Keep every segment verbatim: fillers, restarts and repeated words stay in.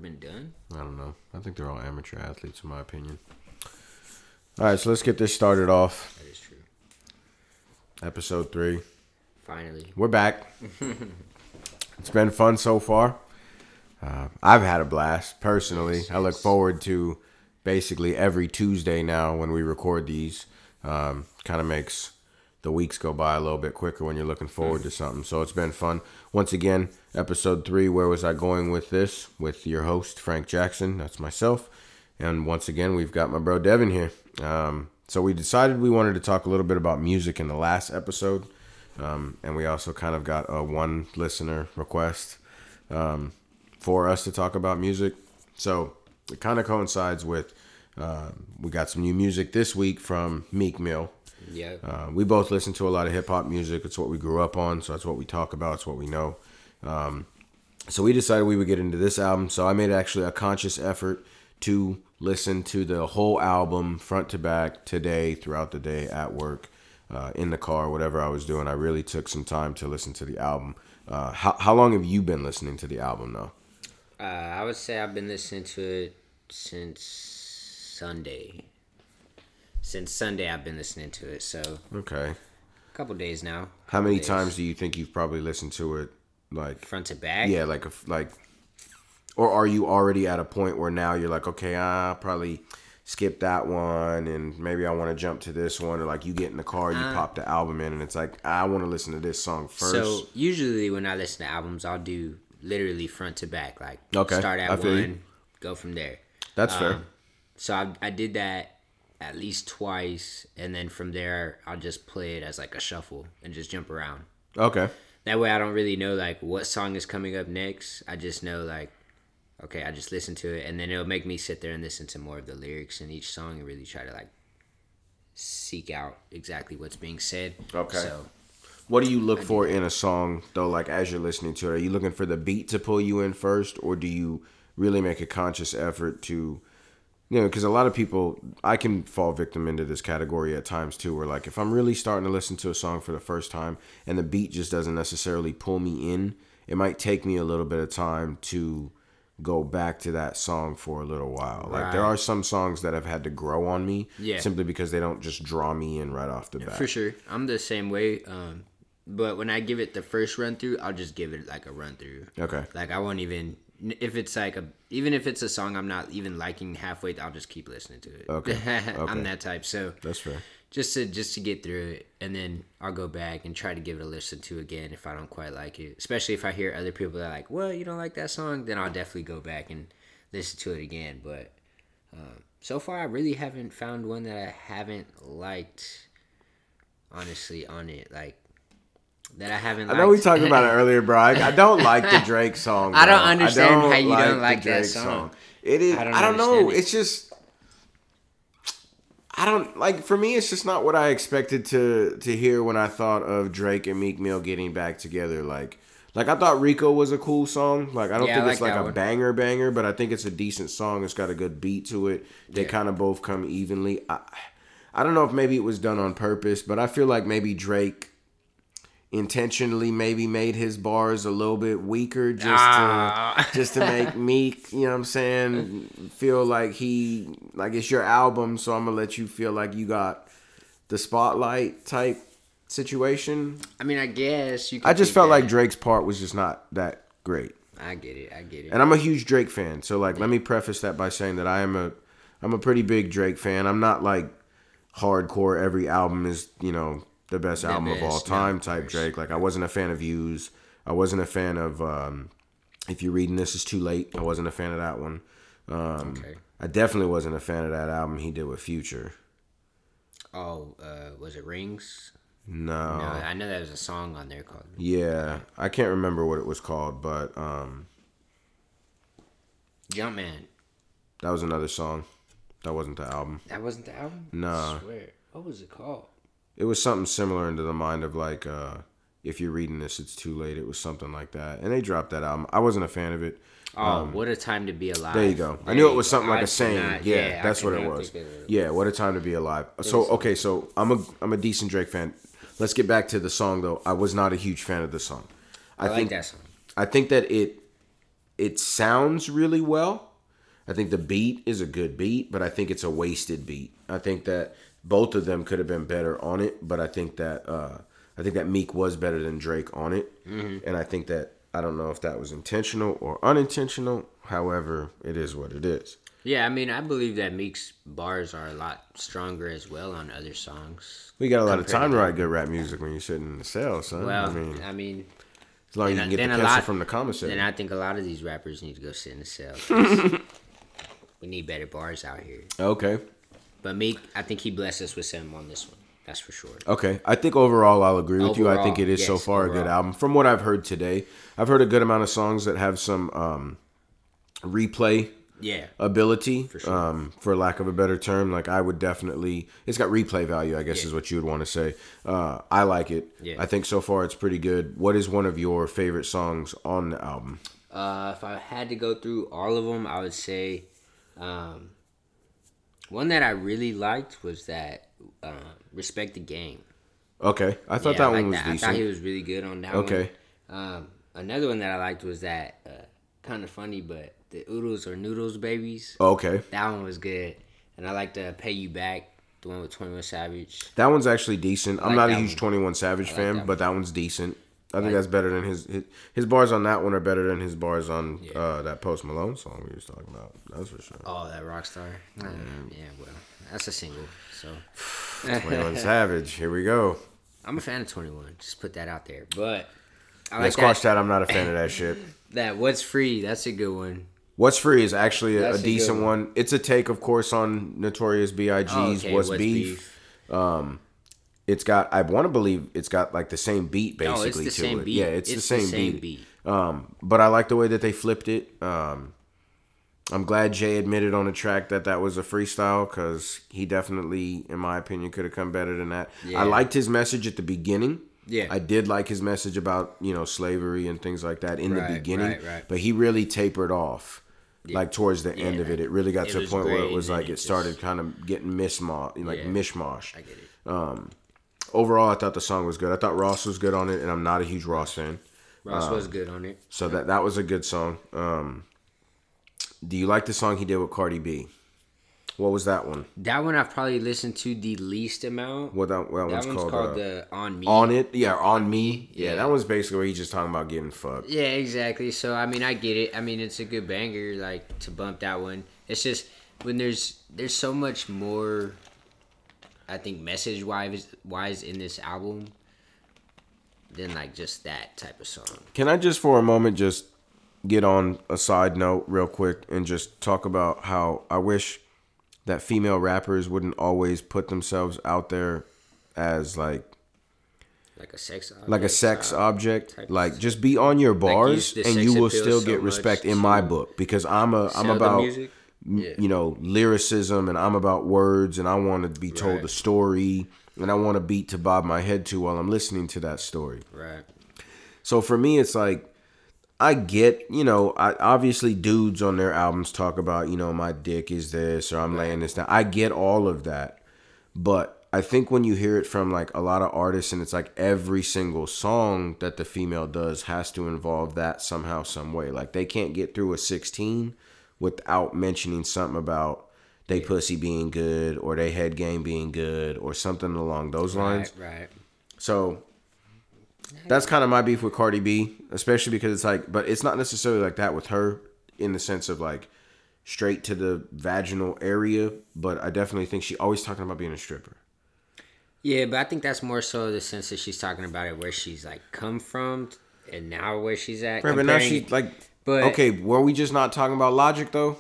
been done? I don't know. I think they're all amateur athletes, in my opinion. All right, so let's get this started off. That is true. Episode three. Finally. We're back. It's been fun so far. Uh, I've had a blast, personally. Yes, I look yes. forward to basically every Tuesday now when we record these. Um, kind of makes the weeks go by a little bit quicker when you're looking forward to something. So it's been fun. Once again, episode three, where was I going with this? With your host, Frank Jackson. That's myself. And once again, we've got my bro Devin here. Um, so we decided we wanted to talk a little bit about music in the last episode. Um, and we also kind of got a one listener request um, for us to talk about music. So it kind of coincides with, uh, we got some new music this week from Meek Mill. Yeah. Uh, we both listen to a lot of hip hop music. It's what we grew up on. So that's what we talk about. It's what we know. Um, so we decided we would get into this album. So I made actually a conscious effort to listen to the whole album front to back today, throughout the day, at work, uh, in the car, whatever I was doing. I really took some time to listen to the album. Uh, how, how long have you been listening to the album, though? Uh, I would say I've been listening to it since Sunday. Since Sunday, I've been listening to it. So Okay. a couple days now. How many days. times do you think you've probably listened to it? Like, Front to back? yeah, like, a, like, or are you already at a point where now you're like, okay, I'll probably skip that one and maybe I want to jump to this one, or like you get in the car, you Uh, pop the album in and it's like, I want to listen to this song first. So usually when I listen to albums, I'll do literally front to back. Like Okay, start I at feel you. one, go from there. That's fair. Um, So I, I did that at least twice, and then from there I'll just play it as like a shuffle and just jump around. Okay. That way I don't really know like what song is coming up next. I just know like, okay, I just listen to it, and then it'll make me sit there and listen to more of the lyrics in each song and really try to like seek out exactly what's being said. Okay. So What do you look for in a song, though, like as you're listening to it? Are you looking for the beat to pull you in first, or do you really make a conscious effort to, you know, because a lot of people, I can fall victim into this category at times too, where like if I'm really starting to listen to a song for the first time and the beat just doesn't necessarily pull me in, it might take me a little bit of time to go back to that song for a little while. Like there Right. are some songs that have had to grow on me Yeah. simply because they don't just draw me in right off the bat. for sure, I'm the same way. Um, but when I give it the first run through, I'll just give it like a run through. Okay. Like I won't even if it's like a even if it's a song I'm not even liking halfway, I'll just keep listening to it. Okay. Okay. I'm that type. So That's fair. just to just to get through it, and then I'll go back and try to give it a listen to again if I don't quite like it. Especially if I hear other people that are like, well, you don't like that song, then I'll definitely go back and listen to it again. But um, so far, I really haven't found one that I haven't liked. Honestly, on it, like that I haven't. I know we liked. talked about it earlier, bro. I, I don't like the Drake song. Bro. I don't understand how you don't the like that Drake song. It is. I I don't don't, know. understand it. It's just. I don't like. For me, it's just not what I expected to to hear when I thought of Drake and Meek Mill getting back together. Like, like I thought Rico was a cool song. Like I don't Yeah, I think it's like like that a one. banger banger, but I think it's a decent song. It's got a good beat to it. They Yeah. kind of both come evenly. I, I don't know if maybe it was done on purpose, but I feel like maybe Drake intentionally maybe made his bars a little bit weaker just Ah. to just to make Meek, you know what I'm saying, feel like he like it's your album, so I'm gonna let you feel like you got the spotlight type situation. I mean, I guess you. Could I just think felt that. like Drake's part was just not that great. I get it. I get it. And I'm a huge Drake fan, so like let me preface that by saying that I am a I'm a pretty big Drake fan. I'm not like hardcore every album is, you know, the best The album of all best, no, time of type course. Drake. Like I wasn't a fan of Views. I wasn't a fan of um, If You're Reading This Is Too Late. I wasn't a fan of that one. Um, Okay. I definitely wasn't a fan of that album he did with Future. Oh, uh, was it Rings? No. No, I know there was a song on there called. Yeah, I can't remember what it was called, but um, Jumpman. that was another song. That wasn't the album. That wasn't the album? Nah. I swear. What was it called? It was something similar into the mind of like, uh, If You're Reading This, It's Too Late. It was something like that. And they dropped that album. I wasn't a fan of it. Oh, What a Time to Be Alive. There you go. I There knew it you was go. something like I a saying. cannot- yeah, I that's what it cannot was. think of it. Yeah, What a Time to Be Alive. So okay, so I'm a I'm a decent Drake fan. Let's get back to the song though. I was not a huge fan of the song. I, I, like think that song. I think that it it sounds really well. I think the beat is a good beat, but I think it's a wasted beat. I think that both of them could have been better on it, but I think that uh, I think that Meek was better than Drake on it, mm-hmm. and I think that I don't know if that was intentional or unintentional. However, it is what it is. Yeah, I mean, I believe that Meek's bars are a lot stronger as well on other songs. We got a lot of time to write good rap music when you're sitting in the cell, son. Well, I mean, I mean as long as you can get the pencil lot, from the commissary. Then I think a lot of these rappers need to go sit in the cell. We need better bars out here. Okay. But Meek, I think he blessed us with something on this one. That's for sure. Okay. I think overall I'll agree with overall, you. I think it is yes, so far overall. a good album. From what I've heard today, I've heard a good amount of songs that have some um, replay yeah. ability, for, sure. um, for lack of a better term. Like I would definitely, it's got replay value, I guess yeah. is what you would want to say. Uh, I like it. Yeah. I think so far it's pretty good. What is one of your favorite songs on the album? Uh, if I had to go through all of them, I would say... Um, one that I really liked was that uh, Respect the Game. Okay, I thought yeah, that I one was that. decent. I thought he was really good on that okay. one. Um, another one that I liked was that uh, kind of funny, but the Oodles or Noodles Babies. Okay, that one was good, and I like to Pay You Back, the one with twenty-one Savage. That one's actually decent. I'm like not a huge one. twenty-one Savage like fan, that but that one's decent. I think that's better than his, his his bars on that one are better than his bars on yeah. uh, that Post Malone song we was talking about. That's for sure. Oh, that Rockstar. Mm. Uh, yeah, well, that's a single. So twenty-one Savage. Here we go. I'm a fan of twenty-one. Just put that out there. But I yeah, like squash that. that. I'm not a fan of that shit. That What's Free. That's a good one. What's Free is actually a, a decent one. one. It's a take, of course, on Notorious B I G's oh, okay. What's, What's Beef. beef. Um. It's got, I want to believe it's got like the same beat basically oh, it's the to same it. Beat. Yeah, it's, it's the same, the same beat. beat. Um, but I like the way that they flipped it. Um, I'm glad Jay admitted on the track that that was a freestyle because he definitely, in my opinion, could have come better than that. Yeah. I liked his message at the beginning. Yeah, I did like his message about, you know, slavery and things like that in right, the beginning. Right, right. But he really tapered off. Yeah. Like towards the yeah. end of it, it really got it to a point where it was like it, it started just... kind of getting mishmash, like yeah. mishmash. I get it. Um, Overall, I thought the song was good. I thought Ross was good on it, and I'm not a huge Ross fan. Ross um, was good on it. So that that was a good song. Um, do you like the song he did with Cardi B? What was that one? That one I've probably listened to the least amount. What that, that that one's, one's called? called uh, the On Me. On It? Yeah, On Me. Yeah. yeah, that was basically where he's just talking about getting fucked. Yeah, exactly. So, I mean, I get it. I mean, it's a good banger, like, to bump that one. It's just, when there's there's so much more... I think message wise wise in this album than like just that type of song. Can I just for a moment just get on a side note real quick and just talk about how I wish that female rappers wouldn't always put themselves out there as like like a sex object, like a sex object. Like just be on your bars like and you will still get so respect in my book because I'm a I'm about Yeah. you know, lyricism and I'm about words and I want to be told right. a story and I want a beat to bob my head to while I'm listening to that story. Right. So for me, it's like, I get, you know, I obviously dudes on their albums talk about, you know, my dick is this or I'm right. laying this down. I get all of that. But I think when you hear it from like a lot of artists and it's like every single song that the female does has to involve that somehow, some way. Like they can't get through a sixteen without mentioning something about they yeah. pussy being good or they head game being good or something along those lines. Right, right. So that's kind of my beef with Cardi B, especially because it's like, but it's not necessarily like that with her in the sense of like straight to the vaginal area, but I definitely think she always talking about being a stripper. Yeah, but I think that's more so the sense that she's talking about it where she's like come from and now where she's at. Right, but now she's like... But, okay, were we just not talking about Logic though?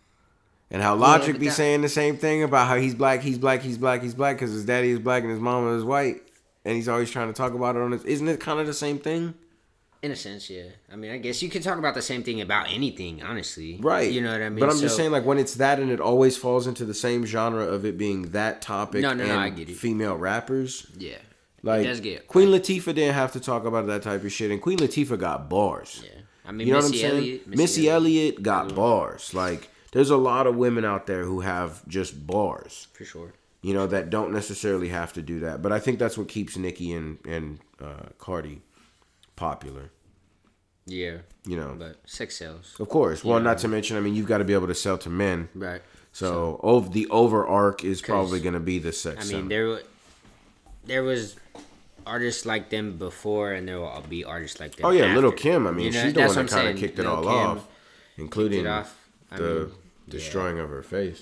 And how Logic yeah, be that, saying the same thing about how he's black, he's black, he's black, he's black because his daddy is black and his mama is white, and he's always trying to talk about it on his. Isn't it kind of the same thing? In a sense, yeah. I mean, I guess you could talk about the same thing about anything, honestly. Right. You know what I mean? But I'm so, just saying, like when it's that and it always falls into the same genre of it being that topic. No, no, and no. I get it. Female rappers. Yeah. Like it does get Queen Latifah didn't have to talk about that type of shit, and Queen Latifah got bars. Yeah. I mean, you know Missy what I'm saying? Elliott, Missy, Missy Elliott, Elliott got bars. Like, there's a lot of women out there who have just bars. For sure. You know, that don't necessarily have to do that. But I think that's what keeps Nicki and, and uh, Cardi popular. Yeah. You know, but sex sells. Of course. Well, yeah. not to mention, I mean, you've got to be able to sell to men. Right. So, so over, the over arc is probably going to be the sex. I mean, selling. there, there was artists like them before, and there will be artists like them. Oh yeah, after. Little Kim. I mean, you know, she's the one that kind of kicked it Lil' all Kim off, including it off. the mean, destroying yeah. of her face.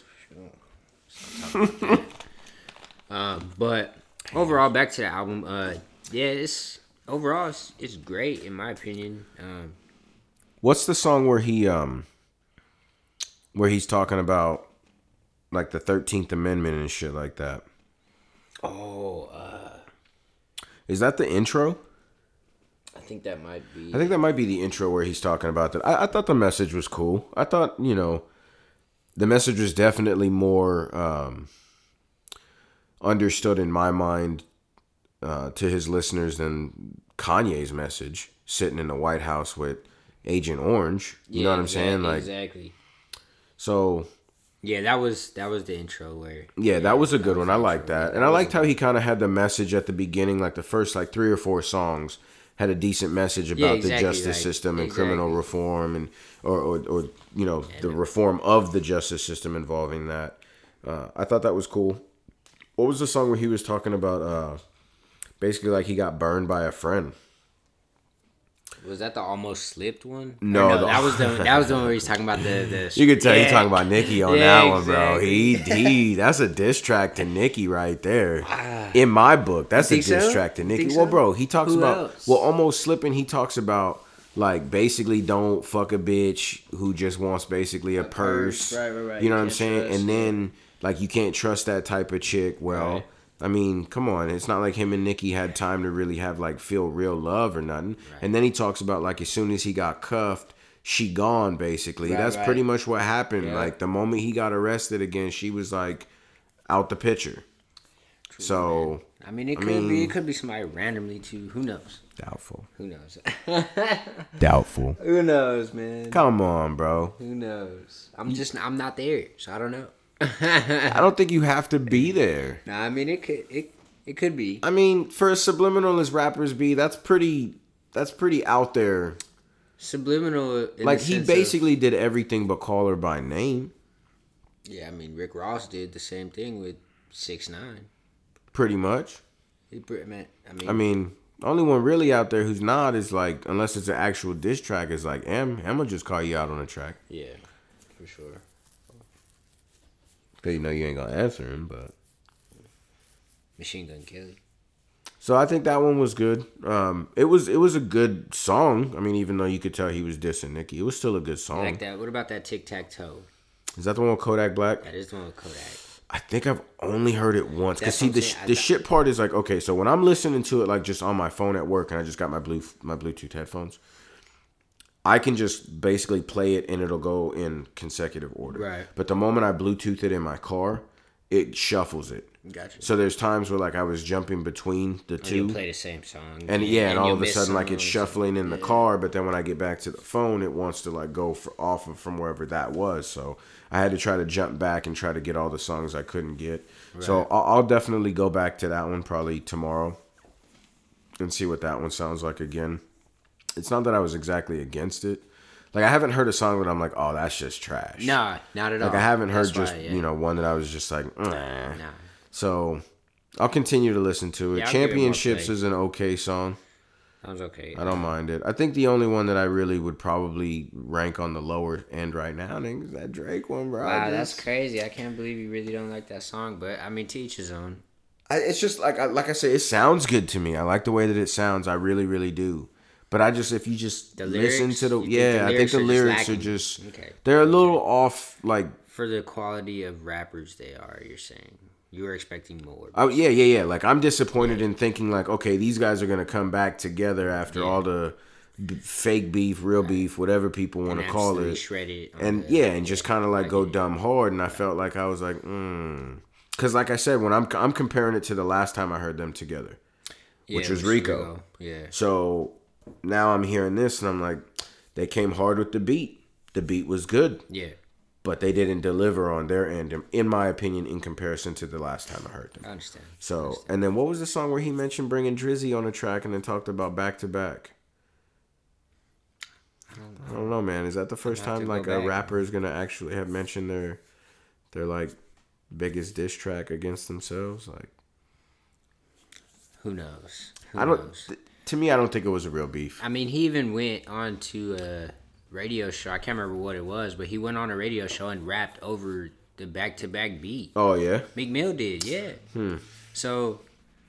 Sure. uh, but overall, back to the album. Uh, yeah, it's overall it's, it's great in my opinion. Um, What's the song where he um, where he's talking about like the thirteenth Amendment and shit like that? Oh, uh, is that the intro? I think that might be. I think that might be the intro where he's talking about that. I, I thought the message was cool. I thought, you know, the message was definitely more um, understood in my mind uh, to his listeners than Kanye's message sitting in the White House with Agent Orange. You yeah, know what I'm exactly, saying? Like, exactly. So. Yeah, that was that was the intro where. Yeah, yeah that was a good was one. I like that, and I liked how he kind of had the message at the beginning, like the first like three or four songs had a decent message about yeah, exactly, the justice like, system and exactly. criminal reform and or or, or you know yeah, the reform of the justice system involving that. Uh, I thought that was cool. What was the song where he was talking about? Uh, basically, like he got burned by a friend. Was that the almost slipped one? No, no the, that was the that was the one where he's talking about the. the you could tell yeah. he's talking about Nicki on yeah, that one, bro. exactly. He he, that's a diss track to Nicki right there. Ah, in my book, that's a diss so? track to Nicki. So? Well, bro, he talks Who about else? well, almost slipping. He talks about like basically don't fuck a bitch who just wants basically a, a purse. purse. Right, right, right. You know you what I'm saying? Trust, and yeah. then like you can't trust that type of chick. Well. Right. I mean, come on. It's not like him and Nicki had time to really have, like, feel real love or nothing. Right. And then he talks about, like, as soon as he got cuffed, she gone, basically. Right, That's right. pretty much what happened. Yeah. Like, the moment he got arrested again, she was, like, out the picture. True, so, man. I mean, it could I mean, be it could be somebody randomly, too. Who knows? Doubtful. Who knows? Doubtful. Who knows, man? Come on, bro. Who knows? I'm just, I'm not there, so I don't know. I don't think you have to be there. Nah, I mean it could it it could be. I mean, for as subliminal as rappers be, that's pretty that's pretty out there. Subliminal, in like the he sense basically of, did everything but call her by name. Yeah, I mean Rick Ross did the same thing with six nine. Pretty much. He man, I mean, I mean, the only one really out there who's not is like, unless it's an actual diss track, is like M. M will just call you out on a track. Yeah, for sure. You know you ain't gonna answer him, but Machine Gun Kelly. So I think that one was good. Um, it was it was a good song. I mean, even though you could tell he was dissing Nicki, it was still a good song. Like that. What about that Tic Tac Toe? Is that the one with Kodak Black? That is the one with Kodak. I think I've only heard it once. Cause see, the sh- the shit part is like, okay, so when I'm listening to it like just on my phone at work, and I just got my blue my Bluetooth headphones, I can just basically play it and it'll go in consecutive order. Right. But the moment I Bluetooth it in my car, it shuffles it. Gotcha. So there's times where like I was jumping between the oh, two. You play the same song. And yeah, and, and all of a sudden like it's songs. shuffling in the yeah. car, but then when I get back to the phone, it wants to like go for, off of from wherever that was. So I had to try to jump back and try to get all the songs I couldn't get. Right. So I'll, I'll definitely go back to that one probably tomorrow and see what that one sounds like again. It's not that I was exactly against it. Like, I haven't heard a song that I'm like, oh, that's just trash. Nah, not at all. Like, I haven't heard that's just, why, yeah. you know, one that I was just like, nah. Nah. So, I'll continue to listen to it. Yeah, Championships it is an okay song. Sounds okay. I don't mind it. I think the only one that I really would probably rank on the lower end right now is that Drake one, bro. Wow, that's crazy. I can't believe you really don't like that song. But, I mean, to each his own. I, it's just, like I, like I say, it sounds good to me. I like the way that it sounds. I really, really do. But I just, if you just the listen lyrics, to the, yeah, the I think the are lyrics just are just, okay. they're a little okay. off, like. For the quality of rappers they are, you're saying. You were expecting more. Oh, yeah, yeah, yeah. Like, I'm disappointed yeah. in thinking, like, okay, these guys are going to come back together after yeah. all the b- fake beef, real right. beef, whatever people want to call it. Shred it. And, the, yeah, and just kind of, like, like go it. dumb hard. And I felt like I was like, hmm. Because, like I said, when I'm I'm comparing it to the last time I heard them together, yeah, which was, was Rico. Rico. Yeah. So now I'm hearing this, and I'm like, they came hard with the beat. The beat was good. Yeah. But they didn't deliver on their end, in my opinion, in comparison to the last time I heard them. I understand. So, I understand. And then what was the song where he mentioned bringing Drizzy on a track and then talked about back to back? I don't know, man. Is that the first have to time go like a back. rapper is gonna actually have mentioned their their like biggest diss track against themselves? Like, Who knows? Who I don't. knows? Th- to me, I don't think it was a real beef. I mean, he even went on to a radio show. I can't remember what it was, but he went on a radio show and rapped over the back-to-back beat. Oh yeah. Meek Mill did, yeah. Hmm. So,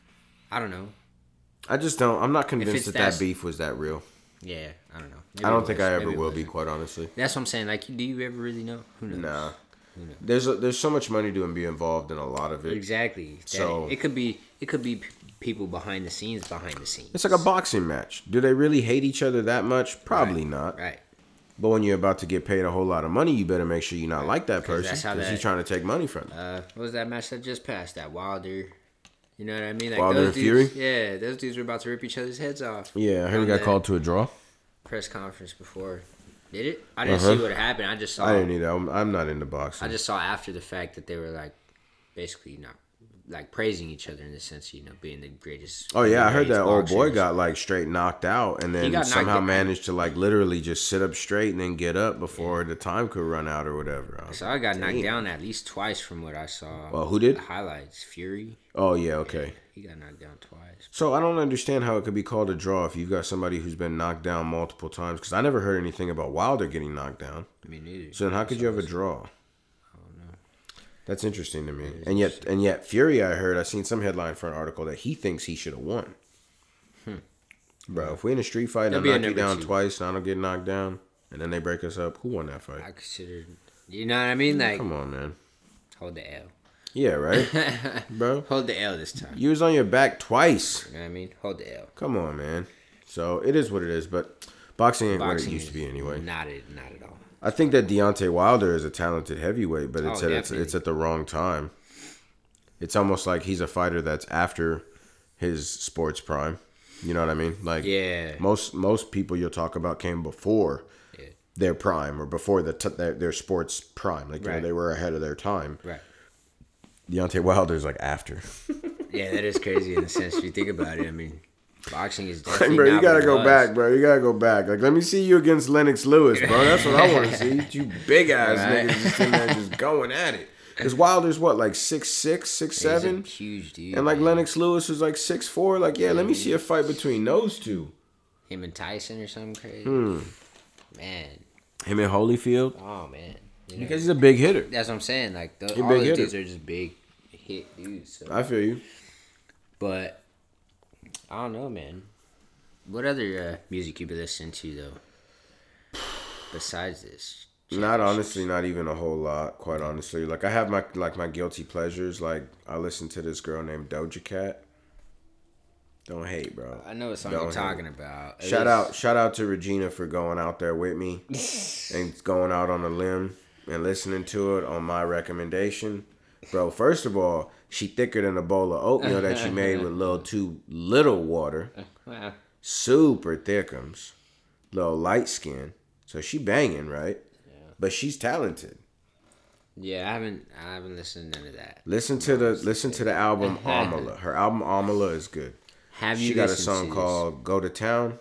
I don't know. I just don't. I'm not it's convinced that that's- that beef was that real. Yeah, I don't know. Maybe I don't it think was. I ever Maybe it will be, wasn't. quite honestly. That's what I'm saying. Like, do you ever really know? Who knows? Nah. Who knows? There's a, there's so much money to be involved in a lot of it. Exactly. That- So- it could be it could be p- people behind the scenes behind the scenes. It's like a boxing match. Do they really hate each other that much? Probably Right, not. Right. But when you're about to get paid a whole lot of money, you better make sure you're not like that 'Cause person that's how because that- he's trying to take money from you. Uh, what was that match that just passed? That Wilder. You know what I mean? Like Wilder those and dudes, Fury? Yeah, those dudes were about to rip each other's heads off. Yeah, I heard he on got the called to a draw. press conference before. Did it? I didn't Uh-huh. see what happened. I just saw. I didn't either. I'm, I'm not into boxing. I just saw after the fact that they were like, basically not like praising each other in the sense, you know, being the greatest. Oh yeah, I heard greatest that old boy boxers. got like straight knocked out, and then got knocked somehow out. managed to like literally just sit up straight and then get up before the time could run out or whatever. I was So like, I got knocked damn. down at least twice from what I saw. Well, who did? The highlights. Fury. Oh yeah, okay. He got knocked down twice. So I don't understand how it could be called a draw if you've got somebody who's been knocked down multiple times. Because I never heard anything about Wilder getting knocked down. Me neither. So then how could you have a draw? I don't know. That's interesting to me. And yet, and yet, Fury, I heard, I seen some headline for an article that he thinks he should have won. Hmm. Bro, if we in a street fight and I He'll be a knock you number down two. twice and I don't get knocked down, and then they break us up, who won that fight? I considered. You know what I mean? Like, Come on, man. hold the L. Yeah, right, bro. Hold the L this time. You was on your back twice. You know what I mean? Hold the L. Come on, man. So it is what it is, but boxing ain't what it Boxing used to be is anyway. Not it. Not at all. I think that Deontay Wilder is a talented heavyweight, but it's Oh, at it's, definitely. it's at the wrong time. It's almost like he's a fighter that's after his sports prime. You know what I mean? Like Yeah. most most people you'll talk about came before Yeah. their prime or before the t- their, their sports prime. Like you know, Right. they were ahead of their time. Right. Deontay Wilder's like after. Yeah, that is crazy in the sense if you think about it. I mean, boxing is definitely bro, you not gotta what it go was. back, bro. You gotta go back. Like, let me see you against Lennox Lewis, bro. That's what I want to see. You big ass Right. niggas just in there just going at it. Because Wilder's what, like six six, six He's a seven, huge dude. and like man. Lennox Lewis is like six four. Like, yeah, let me see a fight between those two. Him and Tyson or something crazy. Hmm. Man. Him and Holyfield, Oh man. You know, because he's a big hitter. that's what I'm saying. Like the, He all big those hitter. dudes are just big hit dudes. So. I feel you. But I don't know, man. What other uh, music you be listening to though? Besides this. Not honestly, not even a whole lot. Quite honestly, like I have my like my guilty pleasures. Like I listen to this girl named Doja Cat. Don't hate, bro. I know what song Don't you're hate. talking about. At Shout least- out, shout out to Regina for going out there with me and going out on a limb and listening to it on my recommendation, bro. First of all, she thicker than a bowl of oatmeal that she made with little too little water. Wow. Super thickums, little light skin. So she banging, right? Yeah. But she's talented. Yeah, I haven't I haven't listened to none of that. Listen to the listen to the album Amala. Her album Amala is good. Have you She got a listened song to this? called "Go to Town."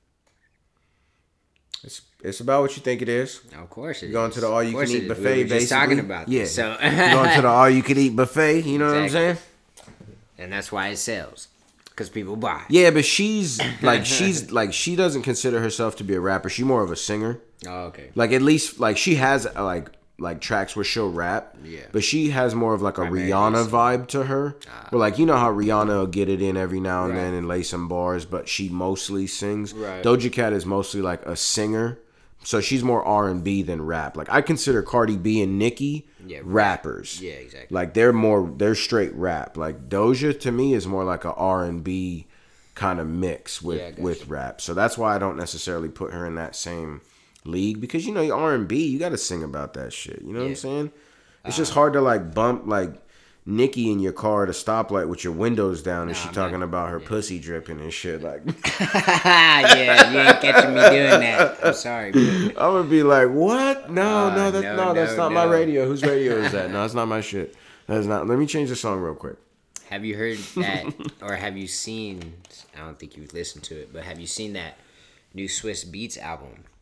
It's it's about what you think it is. Of course it You're going is. to the all you Of course can it eat is. buffet. We were just basically. talking about yeah. this. So You're going to the all you can eat buffet. You know what I'm saying? and that's why it sells. Because people buy. Yeah, but she's like she's like she doesn't consider herself to be a rapper. She's more of a singer. Oh, okay. Like at least like she has uh, like like tracks where she'll rap. Yeah. But she has more of like a Primarily Rihanna sing. vibe to her. Ah. But like you know how Rihanna will get it in every now and Right. then and lay some bars, but she mostly sings. Right. Doja Cat is mostly like a singer. So she's more R and B than rap. Like I consider Cardi B and Nicki Yeah, rap. rappers. Yeah, exactly. Like they're more they're straight rap. Like Doja to me is more like a R and B kind of mix with Yeah, I got with you. rap. So that's why I don't necessarily put her in that same league because you know R and B you got to sing about that shit. You know what I'm Yeah. saying? It's Uh, just hard to like bump like Nicki in your car at a stoplight with your windows down and Nah, she I'm talking not- about her pussy dripping and shit. Like yeah, you ain't catching me doing that. I'm sorry, bro. I'm gonna be like, what? No, Uh, no, that's no, no, that's no, not my no. radio. Whose radio is that? No, that's not my shit. That's not. Let me change the song real quick. Have you heard that, or have you seen? I don't think you've listened to it, but have you seen that new Swiss Beats album?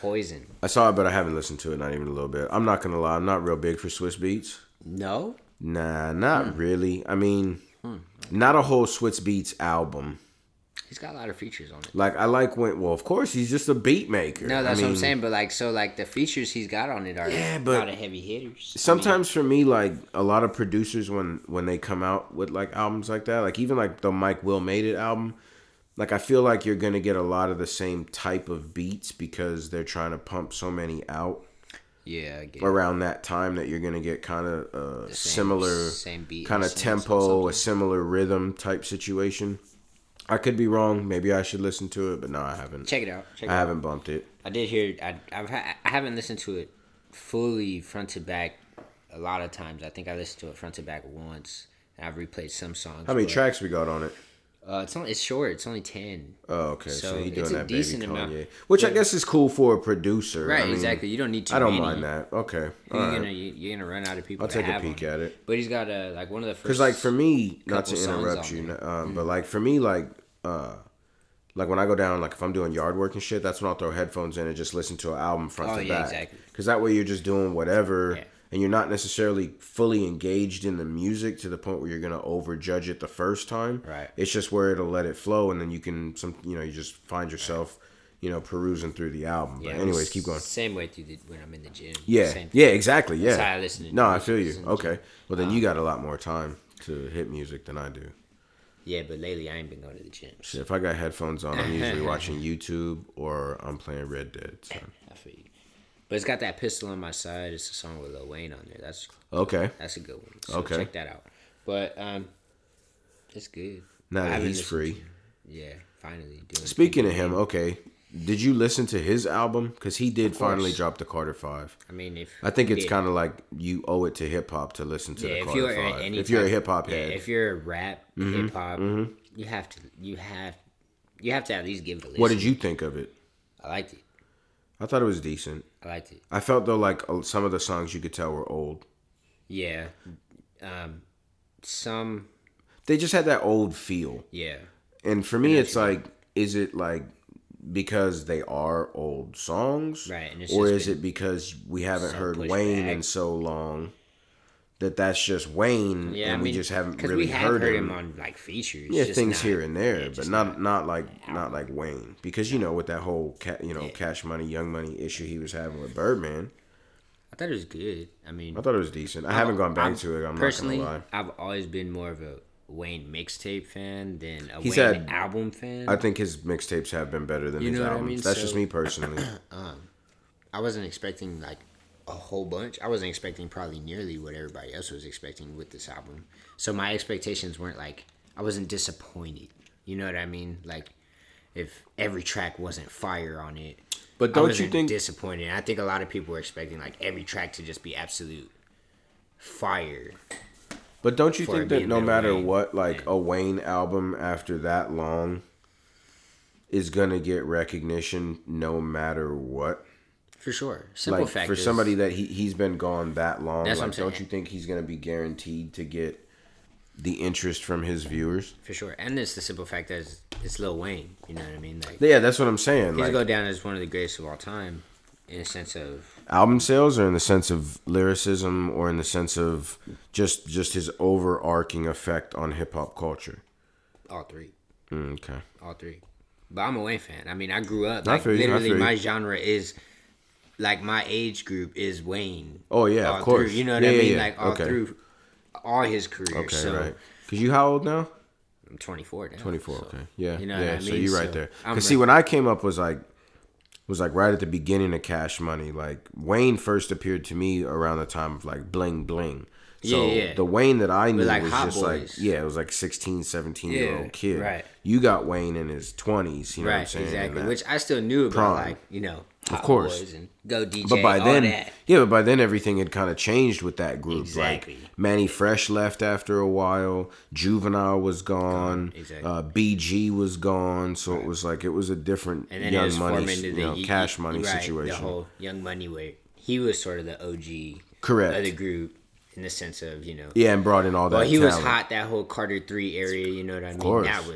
Poison. I saw it, but I haven't listened to it. Not even a little bit. I'm not gonna lie. I'm not real big for Swiss Beats. No. Nah, not hmm. really. I mean, hmm. not a whole Swiss Beats album. He's got a lot of features on it. Like, I like when, well, of course, he's just a beat maker. No, that's I mean, what I'm saying. But, like, so, like, the features he's got on it are yeah, a but lot of heavy hitters. Sometimes I mean, for me, like, a lot of producers, when, when they come out with, like, albums like that, like, even, like, the Mike Will Made It album, like, I feel like you're going to get a lot of the same type of beats because they're trying to pump so many out. Yeah, I get around that time that you're going to get kind of a similar same beat kind of tempo, a similar rhythm type situation. I could be wrong. Maybe I should listen to it, but no, I haven't. Check it out. Check it I out. haven't bumped it. I did hear. I I've ha- I haven't listened to it fully front to back a lot of times. I think I listened to it front to back once. And I've replayed some songs. How many but, tracks we got on it? Uh, it's only it's short. It's only ten. Oh, okay. So, so he doing that baby Kanye, amount. which yeah. I guess is cool for a producer. Right, I mean, exactly. You don't need to. I don't many. mind that. Okay, all you're right. gonna you're gonna run out of people. I'll take a have peek them. at it. But he's got a like one of the first. Because like for me, not to songs interrupt you, um, mm-hmm. but like for me, like uh, like when I go down, like if I'm doing yard work and shit, that's when I'll throw headphones in and just listen to an album front oh, to yeah, back. Exactly. Because that way you're just doing whatever. Yeah. And you're not necessarily fully engaged in the music to the point where you're gonna overjudge it the first time. Right. It's just where it'll let it flow, and then you can some you know you just find yourself, you know, perusing through the album. Yeah, but anyways, keep going. Same way through the, when I'm in the gym. Yeah. Yeah. Exactly. Yeah. That's how I listen to no, music. I feel you. Okay. Well, then um, you got a lot more time to hit music than I do. Yeah, but lately I ain't been going to the gym. So. If I got headphones on, I'm usually watching YouTube or I'm playing Red Dead. So. I feel you. But it's got that Pistol on My Side. It's a song with Lil Wayne on there. That's okay. That's a good one. So okay. check that out. But um, it's good. Now that he's free. Yeah, finally doing. Speaking of him, okay, did you listen to his album? Because he did finally drop the Carter Five. I mean, if I think it's kind of like you owe it to hip hop to listen to yeah, the if Carter you're Five. Any if you're type, a hip hop yeah, head, if you're a rap mm-hmm, hip hop, mm-hmm. you have to you have you have to at least give it a listen. What did you think of it? I liked it. I thought it was decent. I liked it. I felt though like some of the songs you could tell were old. Yeah, um, some. They just had that old feel. Yeah. And for me, it's like, is it like because they are old songs, right? And or is it because we haven't so heard Wayne back. in so long that that's just Wayne, yeah, and I mean, we just haven't really we have heard, heard him. him on like features, yeah, things not, here and there, yeah, but not not, not like not like Wayne, because you know with that whole ca- you know yeah. Cash Money, Young Money issue he was having with Birdman. I thought it was good. I mean, I thought it was decent. I I've, haven't gone back I've, to it. I'm personally, not gonna lie. I've always been more of a Wayne mixtape fan than a He's Wayne had, album fan. I think his mixtapes have been better than you his know albums. What I mean? That's so, just me personally. um, I wasn't expecting like a whole bunch. I wasn't expecting probably nearly what everybody else was expecting with this album. So my expectations weren't like I wasn't disappointed. You know what I mean? Like if every track wasn't fire on it. But don't I wasn't you think disappointed? I think a lot of people were expecting like every track to just be absolute fire. But don't you think that no matter Wayne, what, like man. a Wayne album after that long is gonna get recognition no matter what? For sure. Simple like fact for is, somebody that he he's been gone that long, that's like what I'm don't saying. you think he's gonna be guaranteed to get the interest from his viewers? For sure. And it's the simple fact that it's, it's Lil Wayne. You know what I mean? Like, yeah, that's what I'm saying. He's like, go down as one of the greatest of all time in a sense of album sales, or in the sense of lyricism, or in the sense of just just his overarching effect on hip hop culture. All three. Mm, okay. All three. But I'm a Wayne fan. I mean, I grew up. I Like, feel you, I literally, feel you. my genre is like my age group is Wayne. Oh yeah, all of course. Through, you know what yeah, I mean? Yeah, like all okay. through all his career. Okay, so, right. Cause you how old now? I'm twenty-four now. twenty-four. So, Okay. Yeah. You know yeah. what I mean? So you right So, there. I'm Cause see, when I came up was like was like right at the beginning of Cash Money. Like Wayne first appeared to me around the time of like Bling Bling. So Yeah, yeah. the Wayne that I knew like was Hot just Boys. like yeah, it was like sixteen, seventeen year old Yeah, kid. right. You got Wayne in his twenties. You know right, what I'm saying? exactly. And Which I still knew about, prime. like you know, Of Hot course. Boys and Go D J. But by all then, that. yeah, but by then everything had kind of changed with that group. Exactly. Like Manny Fresh left after a while. Juvenile was gone. Gone, exactly. Uh, B G was gone. So it was like it was a different And then it Young was Money, forming into you the know, y- Cash y- Money right, situation. The whole Young Money where he was sort of the O G Correct. of the group in the sense of you know. Yeah, and brought in all that. Well, he talent. was hot that whole Carter three area. You know what I mean? course. That was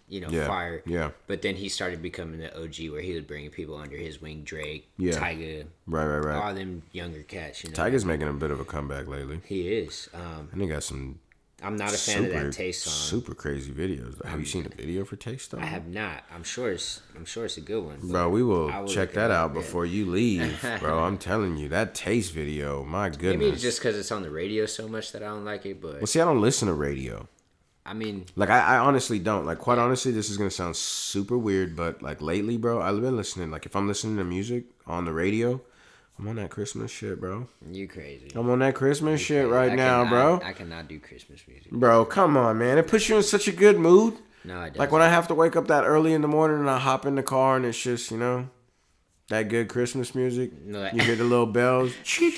you know, yeah. fire. Yeah. But then he started becoming the O G where he would bring people under his wing. Drake, Yeah. Tyga, Right, right, right. all them younger cats. You know, Tyga's making a bit of a comeback lately. he is. Um, And he got some I'm not a fan super, of that Taste song. super crazy videos. Have you seen the video for Taste though? I have not. I'm sure it's. I'm sure it's a good one. but Bro, we will, I will check look it that up, out yeah. before you leave, bro. I'm telling you, that Taste video, my goodness. Maybe it's just because it's on the radio so much that I don't like it. But Well, see, I don't listen to radio. I mean, Like, I, I honestly don't. Like, quite honestly, this is gonna sound super weird, but like lately, bro, I've been listening. Like, if I'm listening to music on the radio, I'm on that Christmas shit, bro. you crazy. I'm on that Christmas You shit crazy. right I now, cannot- bro. I cannot do Christmas music. Bro, come on, man. It puts you in such a good mood. No, I don't. Like when I have to wake up that early in the morning and I hop in the car and it's just, you know, that good Christmas music. No, I- You hear the little bells.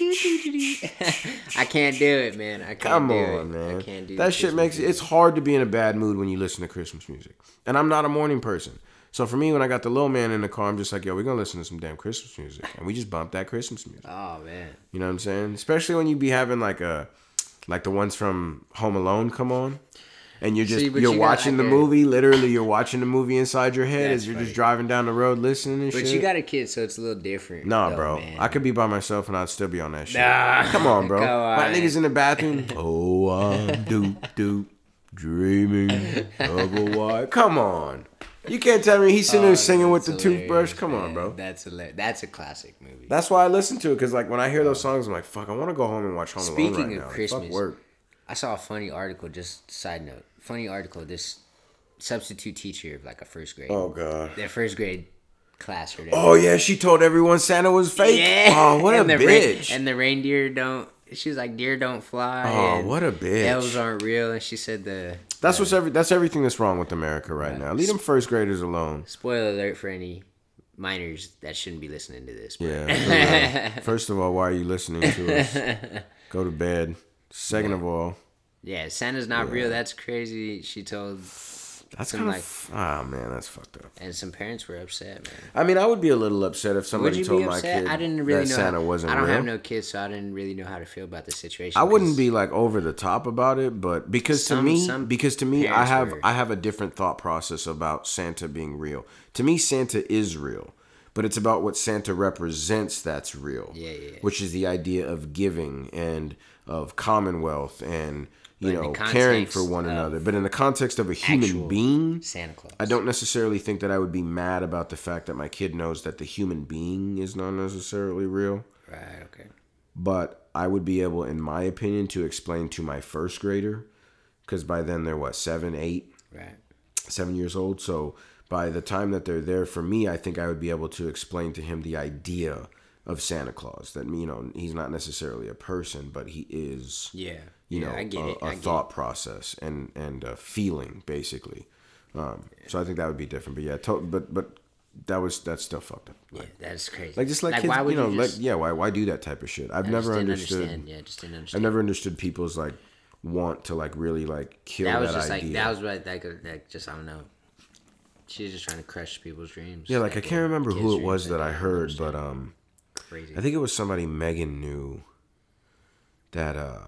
I can't do it, man. I can't Come do on, it. man. I can't do that the shit Christmas makes it. music. It's hard to be in a bad mood when you listen to Christmas music. And I'm not a morning person. So for me, when I got the little man in the car, I'm just like, yo, we're going to listen to some damn Christmas music. And we just bump that Christmas music. Oh man. You know what I'm saying? Especially when you be having like a, like the ones from Home Alone come on. And you're just, See, but you're you got, watching like, the a- movie. Literally, you're watching the movie inside your head That's as you're funny. just driving down the road listening and But shit. you got a kid, so it's a little different. Nah, though, bro. man. I could be by myself and I'd still be on that shit. Nah. Come on, bro. Come My on. niggas in the bathroom. Oh, I'm doop doop dreaming of a white. Come on. You can't tell me he's sitting there Oh, singing with the that's toothbrush. hilarious, Come on, man. bro. That's a that's a classic movie. That's why I listen to it, because like when I hear those songs, I'm like, fuck, I want to go home and watch Home Alone Speaking right of now. Like, Christmas, fuck work. I saw a funny article. Just side note, funny article. This substitute teacher of like a first grade, Oh, God. their first grade class or whatever. Oh, yeah, she told everyone Santa was fake. Yeah. Oh, what a and the bitch. Ra- and the reindeer don't. She was like, deer don't fly. Oh, and what a bitch. Elves aren't real. And she said the. That's the, what's every. That's everything that's wrong with America right now. Leave them first graders alone. Spoiler alert for any minors that shouldn't be listening to this. But. Yeah. for real. First of all, why are you listening to us? Go to bed. Second of all, Yeah, Santa's not real. That's crazy. She told. that's Some, kind of. like- F- ah, man, that's fucked up. And some parents were upset, man. I mean, I would be a little upset if Would somebody you told be my upset? kid I didn't really that know. Santa how, wasn't I don't real. have no kids, so I didn't really know how to feel about the situation. I wouldn't 'cause be like over the top about it, but because to Some- me, some because to me, I parents have were. I have a different thought process about Santa being real. To me, Santa is real, but it's about what Santa represents that's real. Yeah, yeah, yeah. Which is the idea of giving and of commonwealth and you But in know the caring context for one of another. But in the context of a human actual being, Santa Claus. I don't necessarily think that I would be mad about the fact that my kid knows that the human being is not necessarily real. Right. Okay. But I would be able, in my opinion, to explain to my first grader, because by then they're what, seven, eight, Right. seven years old. So by the time that they're there, for me, I think I would be able to explain to him the idea of Santa Claus. That, you know, he's not necessarily a person, but he is, Yeah. you yeah, know, I get a, it. a I get thought process and and a feeling, basically. Um, so I think that would be different. But yeah, to, but but that was that's still fucked up. it. Yeah, that's crazy. Like just let like, kids, why would you know, just, let yeah, why why do that type of shit? I've I never just didn't understood. Understand. Yeah, just didn't I've understand. never understood people's like want to like really like kill that that, was just idea. like that was like like, like just I don't know. She's just trying to crush people's dreams. yeah, like I can't remember kids' who it dreams was that they I don't heard, understand. but um, Crazy. I think it was somebody Megan knew that uh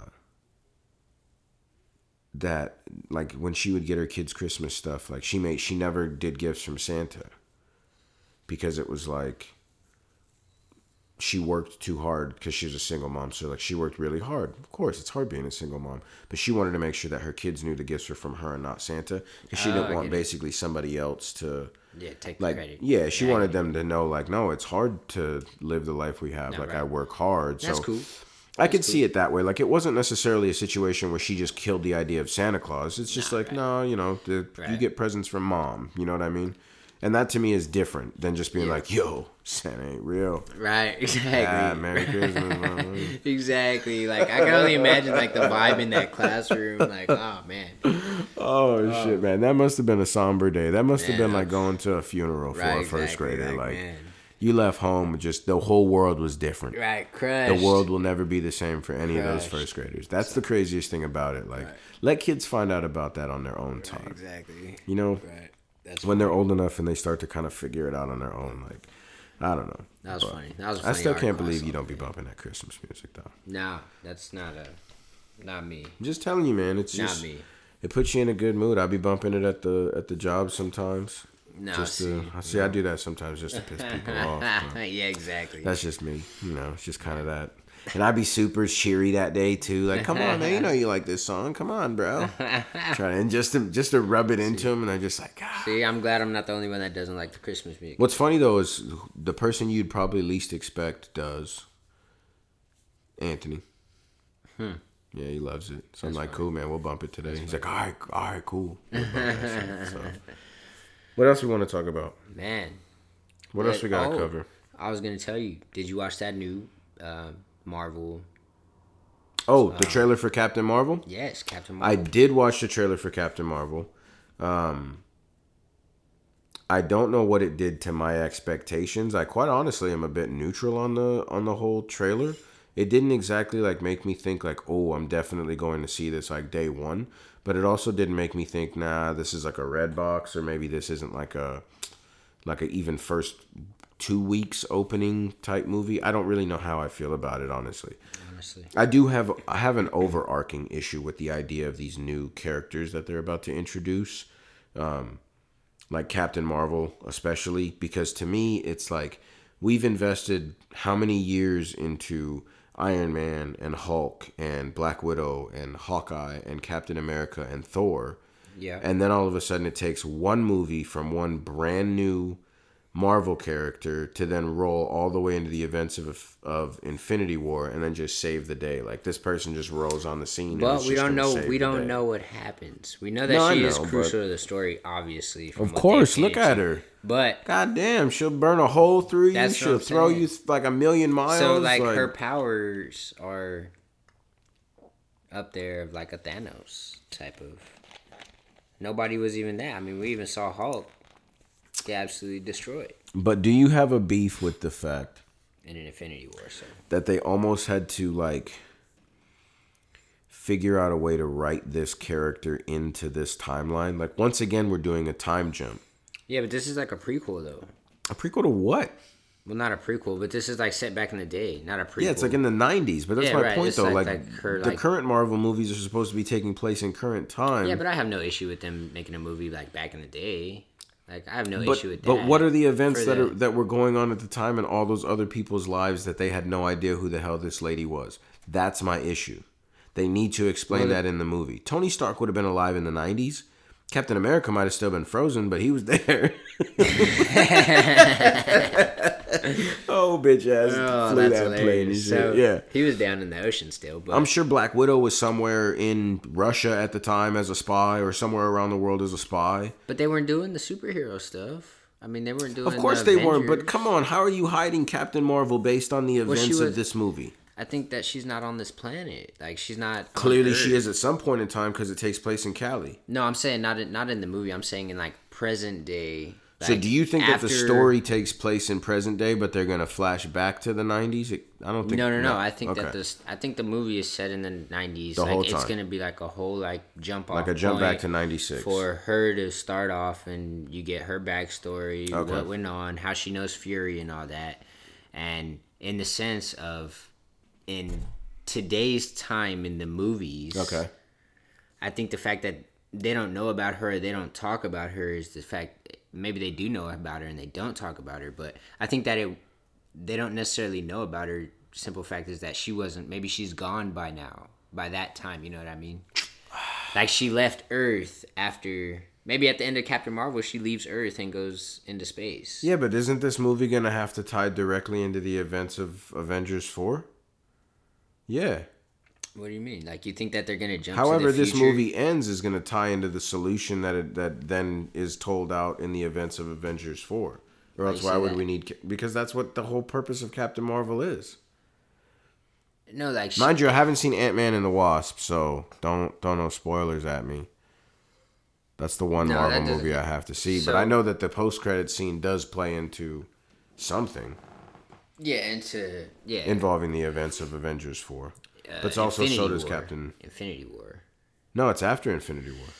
that like when she would get her kids Christmas stuff, like she made she never did gifts from Santa because it was like she worked too hard because she was a single mom. So like she worked really hard. Of course, it's hard being a single mom, but she wanted to make sure that her kids knew the gifts were from her and not Santa, because she Oh, didn't I want get it. basically somebody else to Yeah, take the like. credit. Yeah, she Yeah, I wanted get them to know like, no, it's hard to live the life we have. No, like right. I work hard. That's so cool. I could see it that way. Like it wasn't necessarily a situation where she just killed the idea of Santa Claus. It's just Nah, like, right. no, you know, the, you Right. get presents from mom. You know what I mean? And that to me is different than just being Yeah. like, yo, Santa ain't real. Right, exactly. Ah, Merry Christmas, mom. Exactly. Like I can only imagine like the vibe in that classroom. Like, oh man. Oh, shit, man. That must have been a somber day. That must have Man, been like I've- going to a funeral for Right, a first exactly, grader. like, Like, man. you left home, just the whole world was different. Right, crushed. The world will never be the same for any of those Crushed. first graders. That's the craziest thing about it. Like, Right. let kids find out about that on their own time. Exactly. You know, Right. That's when they're old enough and they start to kind of figure it out on their own. Like, I don't know. That was But funny. That was a I funny still can't article I believe saw you don't be today. bumping that Christmas music, though. Nah, that's not a, not me. I'm just telling you, man. It's Not just, me. It puts you in a good mood. I be bumping it at the at the job sometimes. No, just see, to, see, no. I do that sometimes just to piss people off. Yeah, exactly. That's just me. You know, it's just kind of that. And I'd be super cheery that day too. Like, come on, man, you know you like this song. Come on, bro. Trying and just to just to rub it into him, and I just like. Ah. See, I'm glad I'm not the only one that doesn't like the Christmas music. What's funny though is the person you'd probably least expect does. Anthony. Hmm. Yeah, he loves it. So I'm That's like, funny. cool, man, we'll bump it today. That's He's funny. like, all right, all right, cool. We'll bump that shit. So. What else we want to talk about? Man. What else we got to oh, cover? I was going to tell you, did you watch that new uh, Marvel? Oh, the trailer for Captain Marvel? Yes, Captain I Marvel. did watch the trailer for Captain Marvel. Um, I don't know what it did to my expectations. I quite honestly am a bit neutral on the on the whole trailer. It didn't exactly like make me think like, oh, I'm definitely going to see this like day one. But it also didn't make me think, nah, this is like a red box, or maybe this isn't like a like a even first two weeks opening type movie. I don't really know how I feel about it, honestly. Honestly, I do have I have an overarching issue with the idea of these new characters that they're about to introduce. Um, like Captain Marvel especially, because to me it's like we've invested how many years into Iron Man and Hulk and Black Widow and Hawkeye and Captain America and Thor, yeah. and then all of a sudden it takes one movie from one brand new Marvel character to then roll all the way into the events of of Infinity War and then just save the day. Like this person just rolls on the scene. But and it's we just don't gonna know. save We the don't day. know what happens. We know that No, I she is know, crucial but- to the story, obviously. From Of what course, they've look at painted. her. But God damn, she'll burn a hole through you. That's what She'll I'm throw saying. you like a million miles. so, like, her powers are up there of like a Thanos type of. Nobody was even that. I mean, we even saw Hulk get absolutely destroyed But do you have a beef with the fact in an Infinity War. So that they almost had to like figure out a way to write this character into this timeline? Like once again, we're doing a time jump. yeah, but this is like a prequel though. A prequel to what? Well, not a prequel, but this is like set back in the day, not a prequel. Yeah, it's like in the nineties, but that's Yeah, my right. point It's though. like- Like, like her, the like- current Marvel movies are supposed to be taking place in current time. Yeah, but I have no issue with them making a movie like back in the day. Like I have no But, issue with that. but what are the events For that the- are that were going on at the time in all those other people's lives that they had no idea who the hell this lady was? That's my issue. They need to explain Well, the- that in the movie. Tony Stark would have been alive in the nineties. Captain America might have still been frozen, but he was there. oh, bitch ass Oh, flew that's that plane and hilarious. shit. So Yeah. he was down in the ocean still, but I'm sure Black Widow was somewhere in Russia at the time as a spy, or somewhere around the world as a spy. but they weren't doing the superhero stuff. I mean, they weren't doing. Of course the they weren't, but Avengers. come on, how are you hiding Captain Marvel based on the Well, she events was- of this movie? I think that she's not on this planet. Like she's not. on Clearly, she Earth. is at some point in time because it takes place in Cali. No, I'm saying not in, not in the movie. I'm saying in like present day. So, like, do you think that the after- story takes place in present day, but they're gonna flash back to the nineties? I don't think. No, no, no. I think that Okay. this. I think the movie is set in the nineties. The like whole it's time. gonna be like a whole like jump off. like a jump back point to ninety-six. for her to start off, and you get her backstory, Okay. what went on, how she knows Fury, and all that. And in the sense of in today's time in the movies, Okay. I think the fact that they don't know about her, they don't talk about her, is the fact. Maybe they do know about her and they don't talk about her, but I think that it they don't necessarily know about her. Simple fact is that she wasn't. Maybe she's gone by now. By that time, you know what I mean? Like she left Earth after. Maybe at the end of Captain Marvel, she leaves Earth and goes into space. Yeah, but isn't this movie gonna have to tie directly into the events of Avengers four? Yeah. What do you mean? Like you think that they're gonna jump? However, to the this future? movie ends is going to tie into the solution that it, that then is told out in the events of Avengers four. Or Why else you why say would that? we need... Because that's what the whole purpose of Captain Marvel is. No, like she, Mind you, I haven't seen Ant-Man and the Wasp, so don't don't know spoilers at me. That's the one No, Marvel that doesn't- movie I have to see. So- but I know that the post-credit scene does play into something yeah, into yeah, involving the events of Avengers four. uh, But it's also so Infinity does War. Captain... Infinity War. No, it's after Infinity War.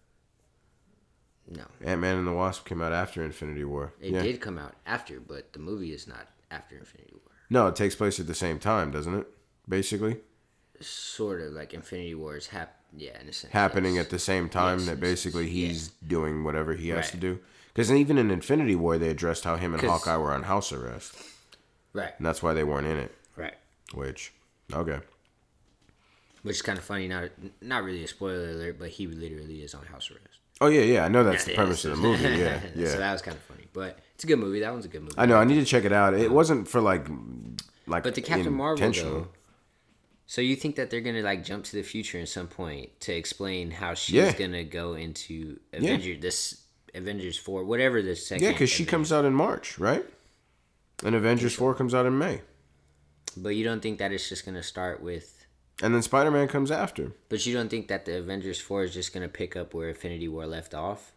No, Ant-Man and the Wasp came out after Infinity War. it yeah. did come out after, but the movie is not after Infinity War. No, it takes place at the same time, doesn't it? Basically. sort of like Infinity Wars hap- yeah, in a sense. happening yes. at the same time Yes, that in a basically sense, he's yeah. doing whatever he has Right. to do. Because even in Infinity War, they addressed how him and 'Cause- Hawkeye were on house arrest, Right. and that's why they weren't in it. Right. Which, okay, Which is kind of funny. Not not really a spoiler alert, but he literally is on house arrest. oh yeah, yeah, I know that's Yeah, the premise yeah, of the so- movie. Yeah, yeah. So that was kind of funny, but it's a good movie. That one's a good movie. I know. I need to check it out. It wasn't for like, like. But the Captain Marvel intentional. though. So you think that they're gonna like jump to the future at some point to explain how she's Yeah. gonna go into Avengers this Avengers four, whatever the second. Yeah, because she Avengers- comes out in March, right? And Avengers four comes out in May, But you don't think that it's just gonna start with. and then Spider Man comes after. But you don't think that the Avengers four is just gonna pick up where Infinity War left off?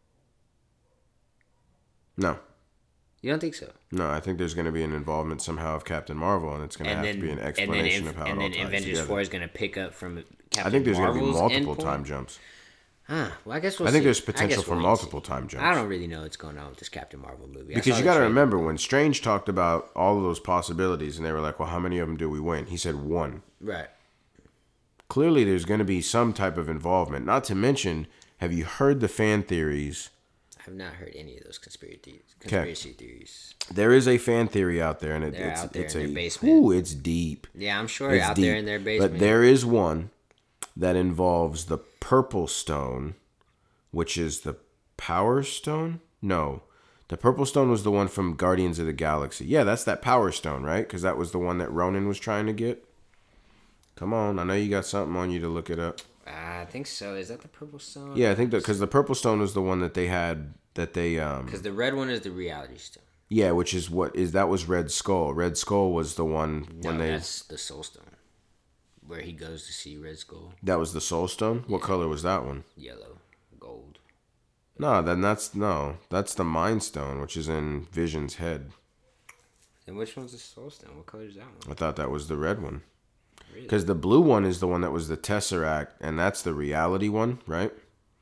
No, You don't think so? no, I think there's going to be an involvement somehow of Captain Marvel, and it's going to have then, to be an and then, explanation if, of how and it all then ties Avengers together. four is gonna pick up from Captain I think there's going to be Marvel's multiple endpoint? time jumps. Huh. Well, I guess we'll I think see. there's I potential guess for we'll multiple see. time jumps. I don't really know what's going on with this Captain Marvel movie. I Because saw you the got to trailer. remember when Strange talked about all of those possibilities, and they were like, "Well, how many of them do we win?" He said one. Right. Clearly, there's going to be some type of involvement. Not to mention, have you heard the fan theories? I've not heard any of those conspiracy theories. Conspiracy theories. There is a fan theory out there, and it, They're it's out there it's in a their basement. ooh, it's deep. Yeah, I'm sure It's out deep. there in their basement. But there is one that involves the Purple Stone, which is the Power Stone. No, the Purple Stone was the one from Guardians of the Galaxy. Yeah, that's that Power Stone, right? Because that was the one that Ronan was trying to get. Come on, I know you got something on you to look it up. I think so. Is that the Purple Stone? Yeah, I think that because the Purple Stone was the one that they had that they um. Because the red one is the Reality Stone. Yeah, which is what is that was Red Skull. Red Skull was the one when No, they that's the Soul Stone. Where he goes to see Red Skull. that was the Soul Stone. What color was that one? Yellow. Gold. No, then that's no, that's the Mind Stone, which is in Vision's head. And which one's the Soul Stone? What color is that one? I thought that was the red one. Really? Because the blue one is the one that was the Tesseract, and that's the reality one, right?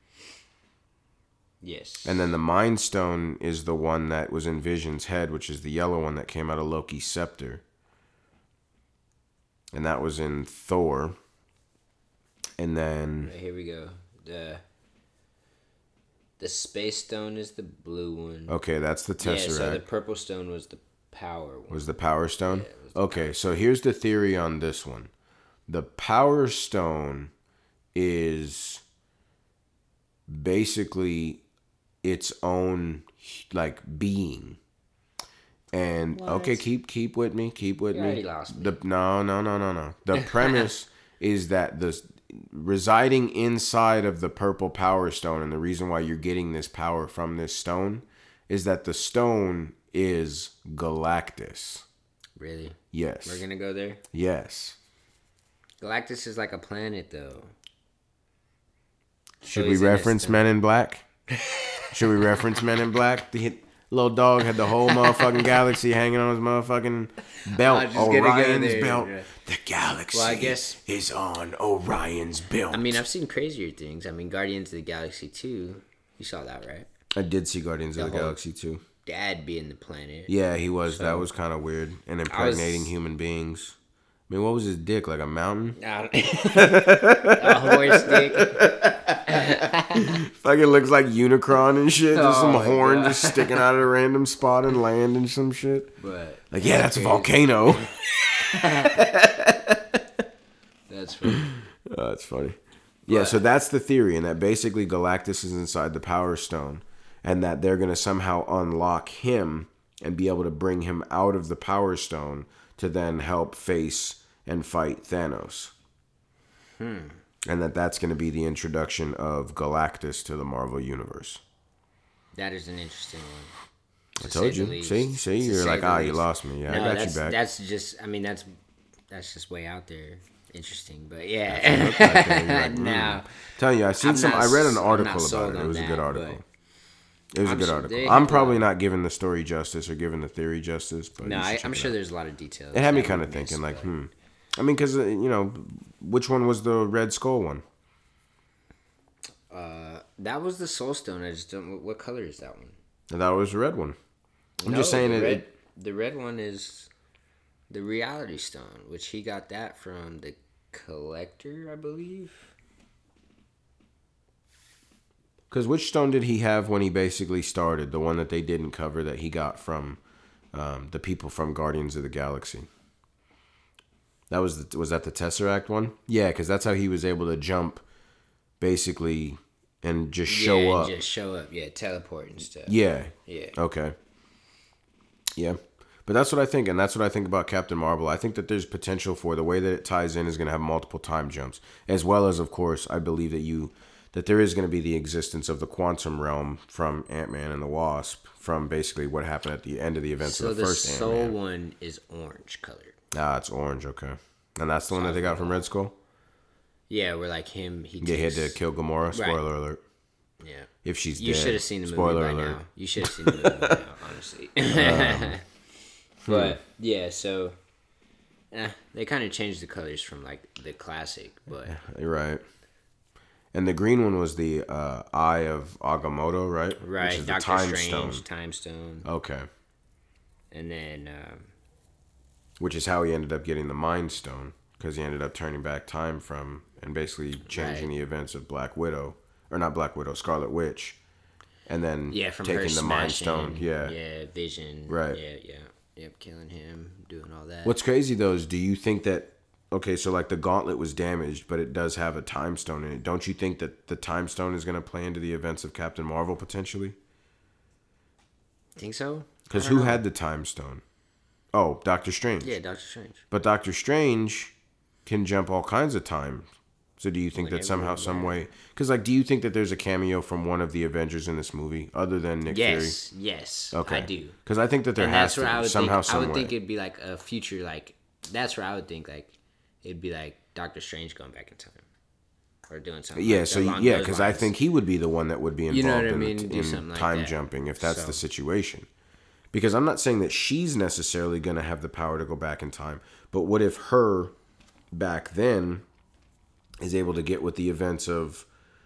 Yes. And then the Mind Stone is the one that was in Vision's head, which is the yellow one that came out of Loki's scepter. And that was in Thor. And then Right, here we go. The the Space Stone is the blue one. okay, that's the Yeah, Tesseract. so the Purple Stone was the power one. Was the Power Stone? Yeah, it was the Okay, so here's the theory on this one. The Power Stone is basically its own like being. And What? okay, keep keep with me, keep with You me. already lost me. The no, no, no, no, no. The premise is that the residing inside of the purple Power Stone, and the reason why you're getting this power from this stone is that the stone is Galactus. Really? Yes. We're gonna go there? Yes. Galactus is like a planet though. Should So we he's in this reference thing. Men in Black? Should we reference Men in Black? The hit, little dog had the whole motherfucking galaxy hanging on his motherfucking belt. I was just gonna go Orion's there, belt. yeah. The galaxy Well, I guess- is on Orion's belt. I mean, I've seen crazier things. I mean, Guardians of the Galaxy two. You saw that, right? I did see Guardians of The the whole- Galaxy too. Dad being the planet. Yeah, he was. that So- was kind of weird. And I impregnating was- human beings. I mean, what was his dick? Like a mountain? I don't- a horse dick. Like it looks like Unicron and shit. Just Oh some my horn God. just sticking out of a random spot and land and some shit. But Like, yeah, that's a crazy. volcano. That's funny. Oh, that's funny. Yeah, so that's the theory, and that basically Galactus is inside the Power Stone, and that they're going to somehow unlock him and be able to bring him out of the Power Stone to then help face and fight Thanos. Hmm. And that that's going to be the introduction of Galactus to the Marvel Universe. That is an interesting one. I to told say you. the least. See, see, To you're say like, the ah, you least. lost me. Yeah, No, I got that's, you back. That's just. I mean, that's that's just way out there. Interesting, but yeah. That's what it looked like, yeah, you're like, mm. Now, Telling you, I seen I'm some. not I read an s- I'm article not sold about it. It on was a that, good article. but It was a I'm good sure article. they I'm have a probably lot- not giving the story justice or giving the theory justice, but no, you should I, check I'm it sure out. there's a lot of details. It had me that kind we of thinking, missed, like, but- hmm. I mean, because, you know, which one was the Red Skull one? Uh, that was the Soul Stone. I just don't. What color is that one? I thought it was the red one. I'm No, just saying the it, red, it. The red one is the Reality Stone, which he got that from the Collector, I believe. Because which stone did he have when he basically started? The one that they didn't cover that he got from um, the people from Guardians of the Galaxy. That was the, was that the Tesseract one? Yeah, because that's how he was able to jump, basically, and just show yeah, up. just show up. Yeah, teleport and stuff. Yeah. Yeah. Okay. Yeah. But that's what I think, and that's what I think about Captain Marvel. I think that there's potential for the way that it ties in is going to have multiple time jumps, as well as, of course, I believe that you that there is going to be the existence of the quantum realm from Ant-Man and the Wasp, from basically what happened at the end of the events so of the, the first soul Ant-Man. one is orange colored. Ah, it's orange. Okay, and that's the one that they got from Red Skull. Yeah, where like him, he Yeah, he had takes... to kill Gamora. Spoiler right. alert. Yeah. If she's you dead. You should have seen the movie Spoiler by alert. now. You should have seen the movie by now, honestly. Um, but, hmm. yeah, so... Eh, they kind of changed the colors from, like, the classic, but... You're right. And the green one was the uh, Eye of Agamotto, right? Right, Which is Doctor the time Strange, stone. Time Stone. Okay. And then... Um, Which is how he ended up getting the Mind Stone, because he ended up turning back time from... and basically changing right. the events of Black Widow. Or not Black Widow, Scarlet Witch. And then yeah, from taking her the smashing, Mind Stone. Yeah. Yeah, Vision. Right. Yeah, yeah. Yep, killing him, doing all that. What's crazy, though, is do you think that... Okay, so like the gauntlet was damaged, but it does have a time stone in it. Don't you think that the time stone is going to play into the events of Captain Marvel, potentially? Think so? Because who know. had the time stone? Oh, Doctor Strange. Yeah, Doctor Strange. But Doctor Strange can jump all kinds of time. So do you think Whenever, that somehow, yeah. some way... Because, like, do you think that there's a cameo from one of the Avengers in this movie, other than Nick yes, Fury? Yes, yes, okay. I do. Because I think that there and has that's to where be, I would somehow, think, some I would way. think it'd be like a future, like... That's where I would think, like, it'd be like Doctor Strange going back in time. Or doing something Yeah, like so, along yeah, those because I lines. think he would be the one that would be involved You know what I in, mean? the, Do in something like time that. jumping, if that's So. the situation. Because I'm not saying that she's necessarily going to have the power to go back in time. But what if her, back then, is able to get with the events of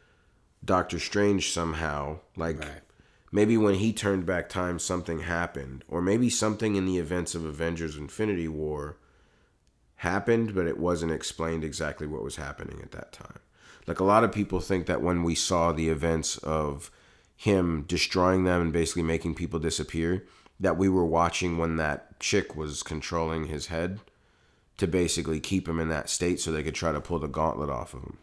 Doctor Strange somehow? Like, right. maybe when he turned back time, something happened. Or maybe something in the events of Avengers Infinity War happened, but it wasn't explained exactly what was happening at that time. Like, a lot of people think that when we saw the events of him destroying them and basically making people disappear, that we were watching when that chick was controlling his head to basically keep him in that state so they could try to pull the gauntlet off of him.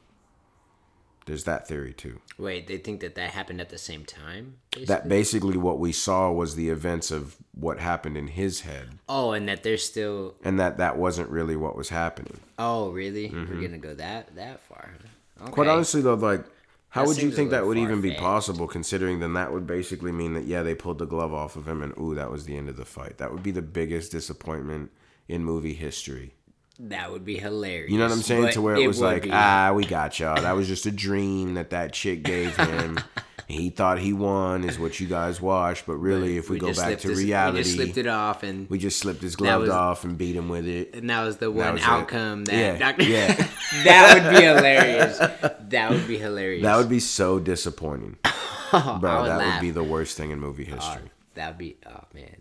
There's that theory too. Wait, they think that that happened at the same time? Basically? That basically what we saw was the events of what happened in his head. Oh, and that they're still... And that that wasn't really what was happening. Oh, really? Mm-hmm. We're going to go that that far? Okay. Quite honestly, though, like... How that would you think that would even be far-fetched. possible, considering then that would basically mean that, yeah, they pulled the glove off of him and, ooh, that was the end of the fight. That would be the biggest disappointment in movie history. That would be hilarious. You know what I'm saying? But To where it, it was would like, be. ah, we got y'all. That was just a dream that that chick gave him. He thought he won, is what you guys watched. But really, if we, we go just back slipped to his- reality, we just slipped it off, and we just slipped his glove was- off and beat him with it. and that was the one was it. outcome that Yeah, Doctor yeah. that would be hilarious. That would be hilarious. That would be so disappointing. Oh, Bro, I would that laugh. would be the worst thing in movie history. Oh, that would be. Oh man.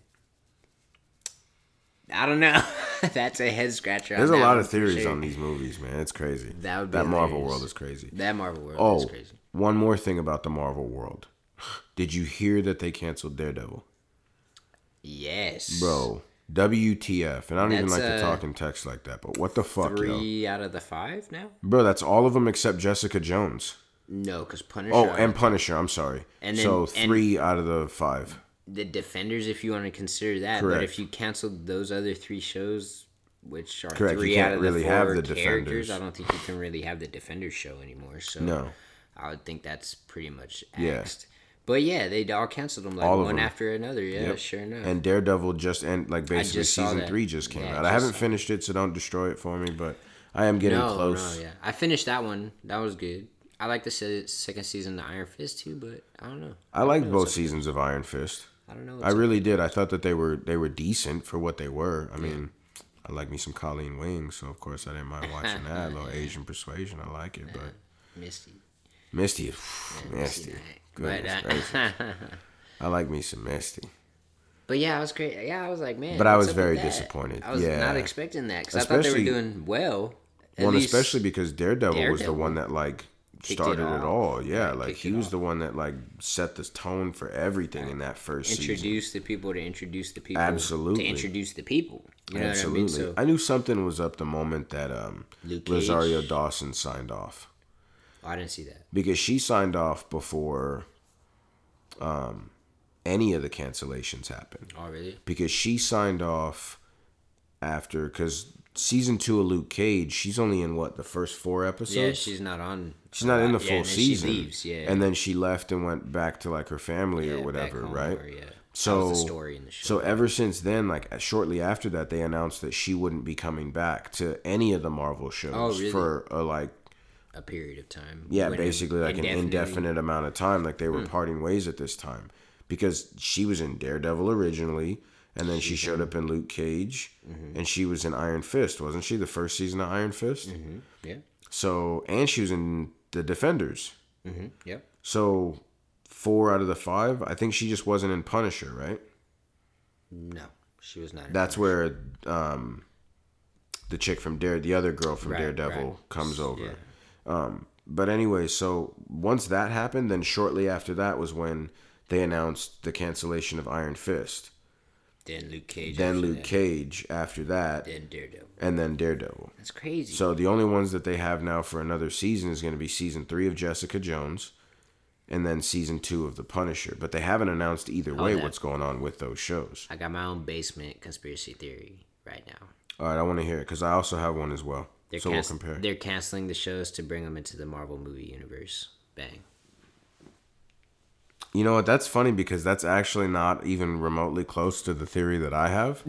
I don't know. That's a head scratcher. There's on a that lot one of for theories sure. on these movies, man. It's crazy. That would be That Marvel hilarious. world is crazy. That Marvel world Oh, is crazy. one more thing about the Marvel world. Did you hear that they canceled Daredevil? Yes, Bro, W T F. And I don't even That's, like to uh, talk in text like that, but what the fuck, Three yo? out of the five now. Bro, that's all of them except Jessica Jones. No, because Punisher. Oh, and Punisher, I'm sorry. And then- so and- three out of the five. the Defenders, if you want to consider that. Correct. But if you canceled those other three shows, which are Correct, you three can't out of really the have four the characters, Defenders. I don't think you can really have the Defenders show anymore. So No. I would think that's pretty much Yeah. axed. But yeah, they all canceled them like All of one them. after another. Yeah, Yep. sure enough. And Daredevil just end like basically just saw season that. three just came Yeah, out. I just haven't saw finished it, so don't destroy it for me. But I am getting no, close. no, yeah, I finished that one. That was good. I like the se- second season of Iron Fist too, but I don't know. I don't liked know both what's up. seasons of Iron Fist. I don't know. I really did. I thought that they were they were decent for what they were. I mean, I like me some Colleen Wings, so of course I didn't mind watching that. A little Asian persuasion, I like it. But Misty. Misty, Yeah, Misty, Knight. goodness But, uh, gracious. I like me some Misty. But yeah, I was great. Yeah, I was like, man. But I what's was up with very that? disappointed. I was Yeah. not expecting that because I thought they were Especially- doing well At Well, and least especially because Daredevil, was the Daredevil one that like kicked started it it, off. all. Yeah, Yeah, like kicked he it was off. the one that like set the tone for everything in that first season. Introduce the people to introduce the people. Absolutely. To introduce the people. You know Absolutely. what I mean? So I knew something was up the moment that um, Luke Cage. Rosario Dawson signed off. Oh, I didn't see that. Because she signed off before um, any of the cancellations happened. Oh, really? Because she signed off after, because season two of Luke Cage, she's only in what, the first four episodes? Yeah, she's not on. She's not in the full yeah, and then season. She leaves, yeah. And then she left and went back to like her family yeah, or whatever, right? Or, yeah. So, that was the story in the show. so ever since then, like shortly after that, they announced that she wouldn't be coming back to any of the Marvel shows Oh, really? for a like a period of time. yeah, When basically like an indefinitely- indefinite amount of time. Like they were Hmm. parting ways at this time because she was in Daredevil originally, and then she showed up in Luke Cage, Mm-hmm. and she was in Iron Fist, wasn't she? The first season of Iron Fist. Mhm, Yeah. So and she was in the Defenders. Mm-hmm. Yep. So four out of the five, I think she just wasn't in Punisher, right? No, she was not. in That's Punisher. where um, the chick from Dare, the other girl from Right, Daredevil, right. comes over. Yeah. Um, but anyway, so once that happened, then shortly after that was when they announced the cancellation of Iron Fist. Then Luke Cage. Then after Luke that. Cage after that, Then Daredevil. and then Daredevil. That's crazy. So the only ones that they have now for another season is going to be season three of Jessica Jones, and then season two of The Punisher. But they haven't announced either way that. what's going on with those shows. I got my own basement conspiracy theory right now. All right, I want to hear it because I also have one as well. They're so canc- we'll compare. They're canceling the shows to bring them into the Marvel movie universe. Bang. You know what? That's funny because that's actually not even remotely close to the theory that I have.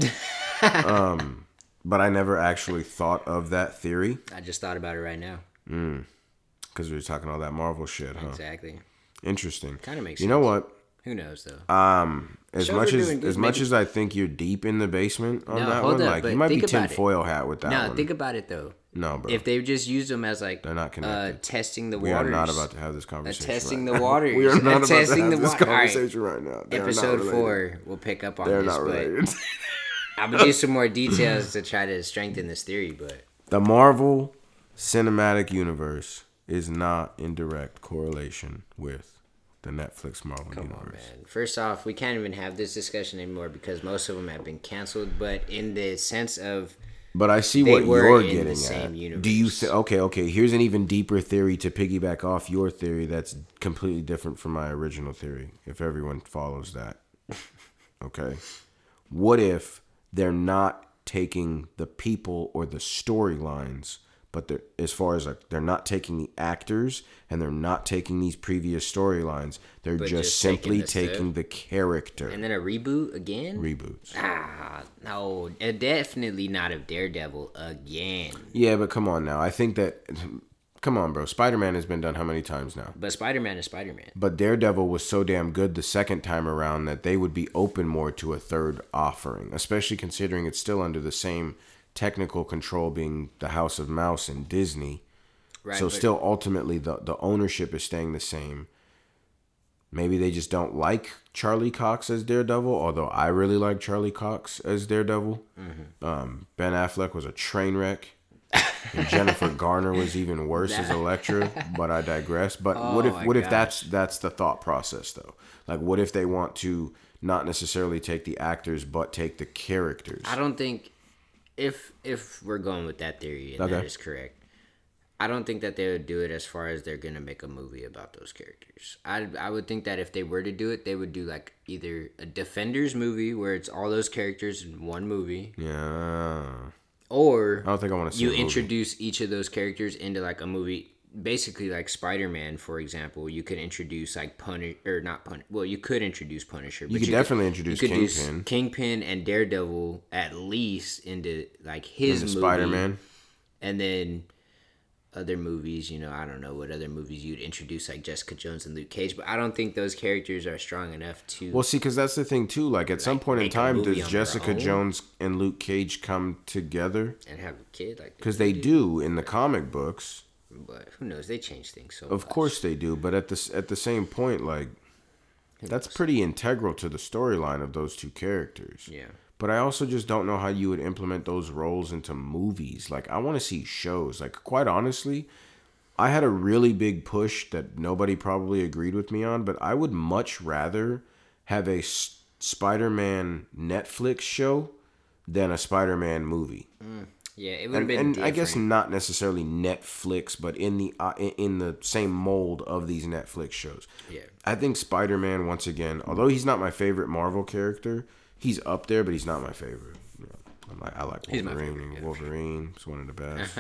um, but I never actually thought of that theory. I just thought about it right now. Mm. Because we were talking all that Marvel shit, huh? Exactly. Interesting. Kind of makes You sense. know what? Who knows though? Um, as Shows much are as doing good. as much Maybe- as I think you're deep in the basement on No, that hold one, up, like but you might be think about it. tinfoil hat with that No, one. think about it though. no, bro. If they just used them as like They're not uh, connected. testing the we waters. are not about to have this uh, conversation. testing right the now. waters. We are not Uh, about to testing have the this wa- all right. conversation right now. They are not Episode related. four, we'll pick up on They're this, not but related. I'm gonna do some more details to try to strengthen this theory. But The Marvel Cinematic Universe is not in direct correlation with the Netflix Marvel come Universe. on, man. First off, we can't even have this discussion anymore because most of them have been canceled. But in the sense of But I see They what were you're in the getting same at. universe. Do you th- okay? Okay. Here's an even deeper theory to piggyback off your theory. That's completely different from my original theory. If everyone follows that, okay. What if they're not taking the people or the storylines, but they're as far as like they're not taking the actors and they're not taking these previous storylines. They're But just, just taking simply the taking stuff? the character and then a reboot again. reboots. Ah, no, uh, definitely not of Daredevil again. Yeah, but come on now. I think that. Come on, bro. Spider-Man has been done how many times now? But Spider-Man is Spider-Man. But Daredevil was so damn good the second time around that they would be open more to a third offering, especially considering it's still under the same technical control being the House of Mouse and Disney. Right. so but- still ultimately the, the ownership is staying the same. Maybe they just don't like Charlie Cox as Daredevil, although I really like Charlie Cox as Daredevil. Mm-hmm. Um, Ben Affleck was a train wreck. And Jennifer Garner was even worse as Elektra, but I digress. But Oh what if my what if gosh. that's that's the thought process though? Like what if they want to not necessarily take the actors but take the characters? I don't think if if we're going with that theory and Okay. that is correct, I don't think that they would do it as far as they're gonna make a movie about those characters. I I would think that if they were to do it, they would do like either a Defenders movie where it's all those characters in one movie, Yeah. or I don't think I want to see you a movie. introduce each of those characters into like a movie. Basically, like Spider-Man, for example, you could introduce like Punisher or not Punisher. Well, you could introduce Punisher. You could definitely introduce you could do Kingpin. Kingpin and Daredevil at least into like his Into movie, Spider-Man. and then other movies. You know, I don't know what other movies you'd introduce like Jessica Jones and Luke Cage, but I don't think those characters are strong enough to. Well, see, because that's the thing too. Like at some Like, point in make a time, movie does on their Jessica own? Jones and Luke Cage come together? and have a kid like Because they do in the comic books. But who knows? They change things so. Of much. course they do, but at the at the same point, like that's pretty integral to the storyline of those two characters. Yeah. but I also just don't know how you would implement those roles into movies. Like, I want to see shows. Like, quite honestly, I had a really big push that nobody probably agreed with me on, but I would much rather have a S- Spider-Man Netflix show than a Spider-Man movie. Mm. Yeah, it would have And, been and different. I guess not necessarily Netflix, but in the uh, in in the same mold of these Netflix shows. Yeah. I think Spider-Man, once again, although he's not my favorite Marvel character, he's up there, but he's not my favorite. You know, I'm like, I like He's my Wolverine. favorite, yeah. Wolverine is one of the best.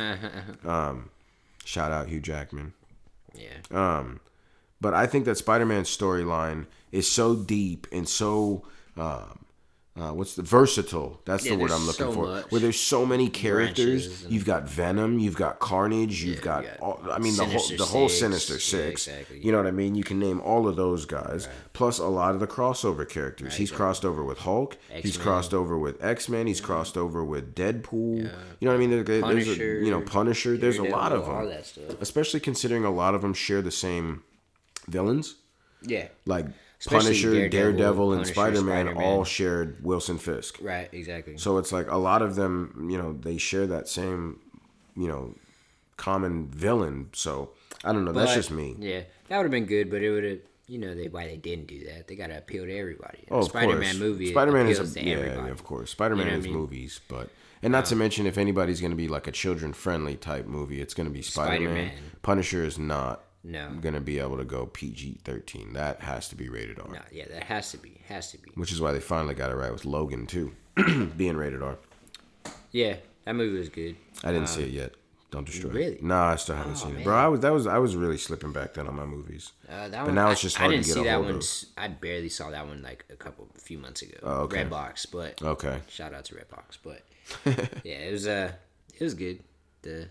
um, shout out Hugh Jackman. Yeah. Um, but I think that Spider-Man's storyline is so deep and so um, uh, what's the versatile? That's Yeah, the word there's I'm looking so for. much. Where there's so many characters. Branches and- You've got Venom. You've got Carnage. You've Yeah, got, you got all, I mean the whole Sinister the whole Six. Sinister Yeah, Six. exactly. You know what I mean? You can name all of those guys. Right. Plus a lot of the crossover characters. Right, He's exactly. crossed over with Hulk. He's X-Men. crossed over with X-Men. He's crossed over with Deadpool. Yeah. You know what I mean? There- there's a, Punisher, you know Punisher. There's a lot of Daredevil, all them. that stuff. Especially considering a lot of them share the same villains. Yeah. Like Especially Punisher, Daredevil, Daredevil, and Punisher, Spider-Man, Spider-Man. all shared Wilson Fisk. Right. Exactly. So it's like a lot of them, you know, they share that same, you know, common villain. So I don't know. That's But, just me. Yeah, that would have been good, but it would have. You know they why they didn't do that. They gotta appeal to everybody. Oh, of Spider-Man course. movie Spider-Man is appeals a, to yeah, everybody. yeah, of course. Spider-Man You know is what I mean? movies, but and not to mention if anybody's going to be like a children-friendly type movie, it's going to be Spider-Man. Spider-Man. Punisher is not No. going to be able to go P G thirteen. That has to be rated R. No, yeah, that has to be. Has to be. Which is why they finally got it right with Logan too, being rated R. Yeah, that movie was good. I didn't see it yet. Don't destroy. really? it. No, I still haven't Oh, seen it, man. bro. I was that was I was really slipping back then on my movies. Uh, that But one, now I, it's just I hard to didn't get see a that hold one. of. s- I barely saw that one like a couple, a few months ago. Oh, okay. Redbox, but Okay. shout out to Redbox, but yeah, it was uh, it was good. The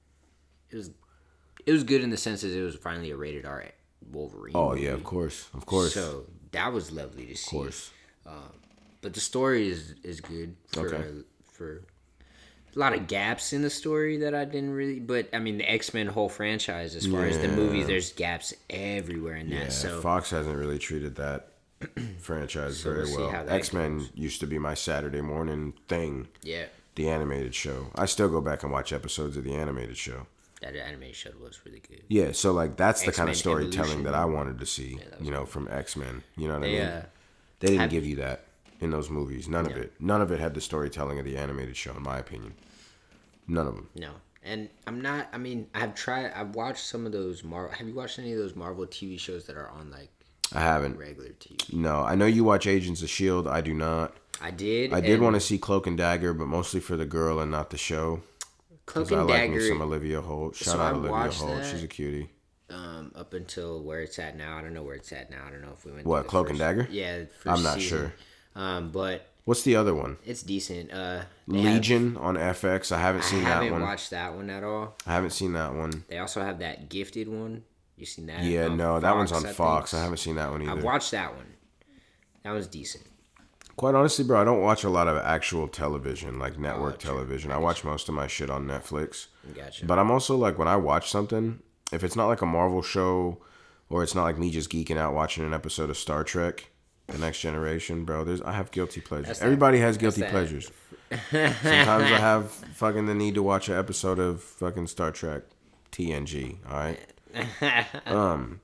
it was it was good in the sense that it was finally a rated R Wolverine. Oh movie. yeah, of course, of course, So that was lovely to see. of course. But the story is is good for Okay. for a lot of gaps in the story that I didn't really. But I mean, the X Men whole franchise, as far as the Yeah. movies, there's gaps everywhere in that. Yeah, so Fox hasn't really treated that franchise So very we'll see well. how that X Men goes. used to be my Saturday morning thing, yeah, the animated show. I still go back and watch episodes of the animated show. that animated show was really good. Yeah, so like that's the kind of X-Men storytelling Evolution. that I wanted to see, that was you know, from X Men. You know what I They, mean? uh, They didn't have- give you that in those movies. None of No. it. None of it had the storytelling of the animated show, in my opinion. None of them. No, and I'm not. I mean, I've tried. I've watched some of those Marvel. Have you watched any of those Marvel T V shows that are on like I haven't. regular T V? No, I know you watch Agents of Shield. I do not. I did. I did and want to see Cloak and Dagger, but mostly for the girl and not the show. Cloak Because I and like me Dagger. some Olivia Holt. Shout So out I Olivia watched Holt. that. She's a cutie. Um, up until where it's at now, I don't know where it's at now. I don't know if we went. What, through the Cloak and first- Dagger? Yeah, the first I'm not season. sure. Um, but What's the other one? it's decent. Uh, they have- Legion on F X. I haven't I seen haven't that one. watched that one at all. I haven't seen that one. They also have that Gifted one. You seen that? Yeah, on no, that one's on I Fox. think? I haven't seen that one I either. watched that one. That was decent. Quite honestly, bro, I don't watch a lot of actual television, like network Oh, true. television. I watch most of my shit on Netflix. Gotcha. But I'm also like, when I watch something, if it's not like a Marvel show or it's not like me just geeking out watching an episode of Star Trek, The Next Generation, bro, there's I have guilty pleasures. That's that- Everybody has that's guilty that- pleasures. Sometimes I have fucking the need to watch an episode of fucking Star Trek T N G, all right? um,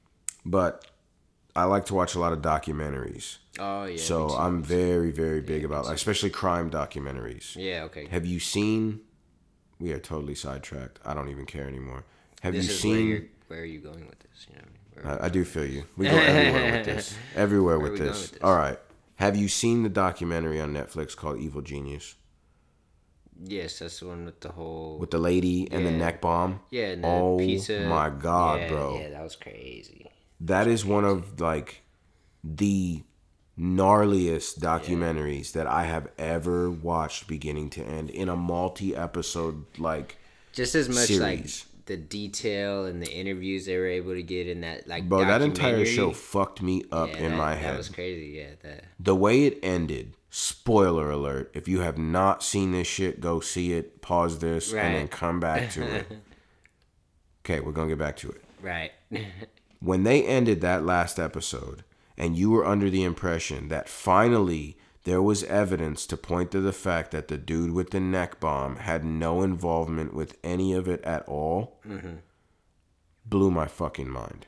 but I like to watch a lot of documentaries. Oh yeah. So me too. I'm very, very big about, especially crime documentaries. Yeah. Okay. Have you seen? We are totally sidetracked. I don't even care anymore. Have This you is where you're. seen? Where are you going with this? You know. What I mean? Where- I, I do feel you. We go everywhere with this. Everywhere Where with are we this. going with this? All right. Have you seen the documentary on Netflix called Evil Genius Yes, that's the one with the whole. with the lady and the Yeah. neck bomb? yeah. And the Oh pizza. my God, yeah, bro. Yeah, that was crazy. That is one of like the gnarliest documentaries that I have ever watched beginning to end in a multi-episode like Just as much like series. the detail and the interviews they were able to get in that like. Bro, that entire documentary. show fucked me up Yeah, in that, my That head. was crazy. Yeah. That. The way it ended, spoiler alert, if you have not seen this shit, go see it, pause this, and then Right. come back to it. Okay, we're going to get back to it. Right. When they ended that last episode, and you were under the impression that finally there was evidence to point to the fact that the dude with the neck bomb had no involvement with any of it at all, mm-hmm. blew my fucking mind.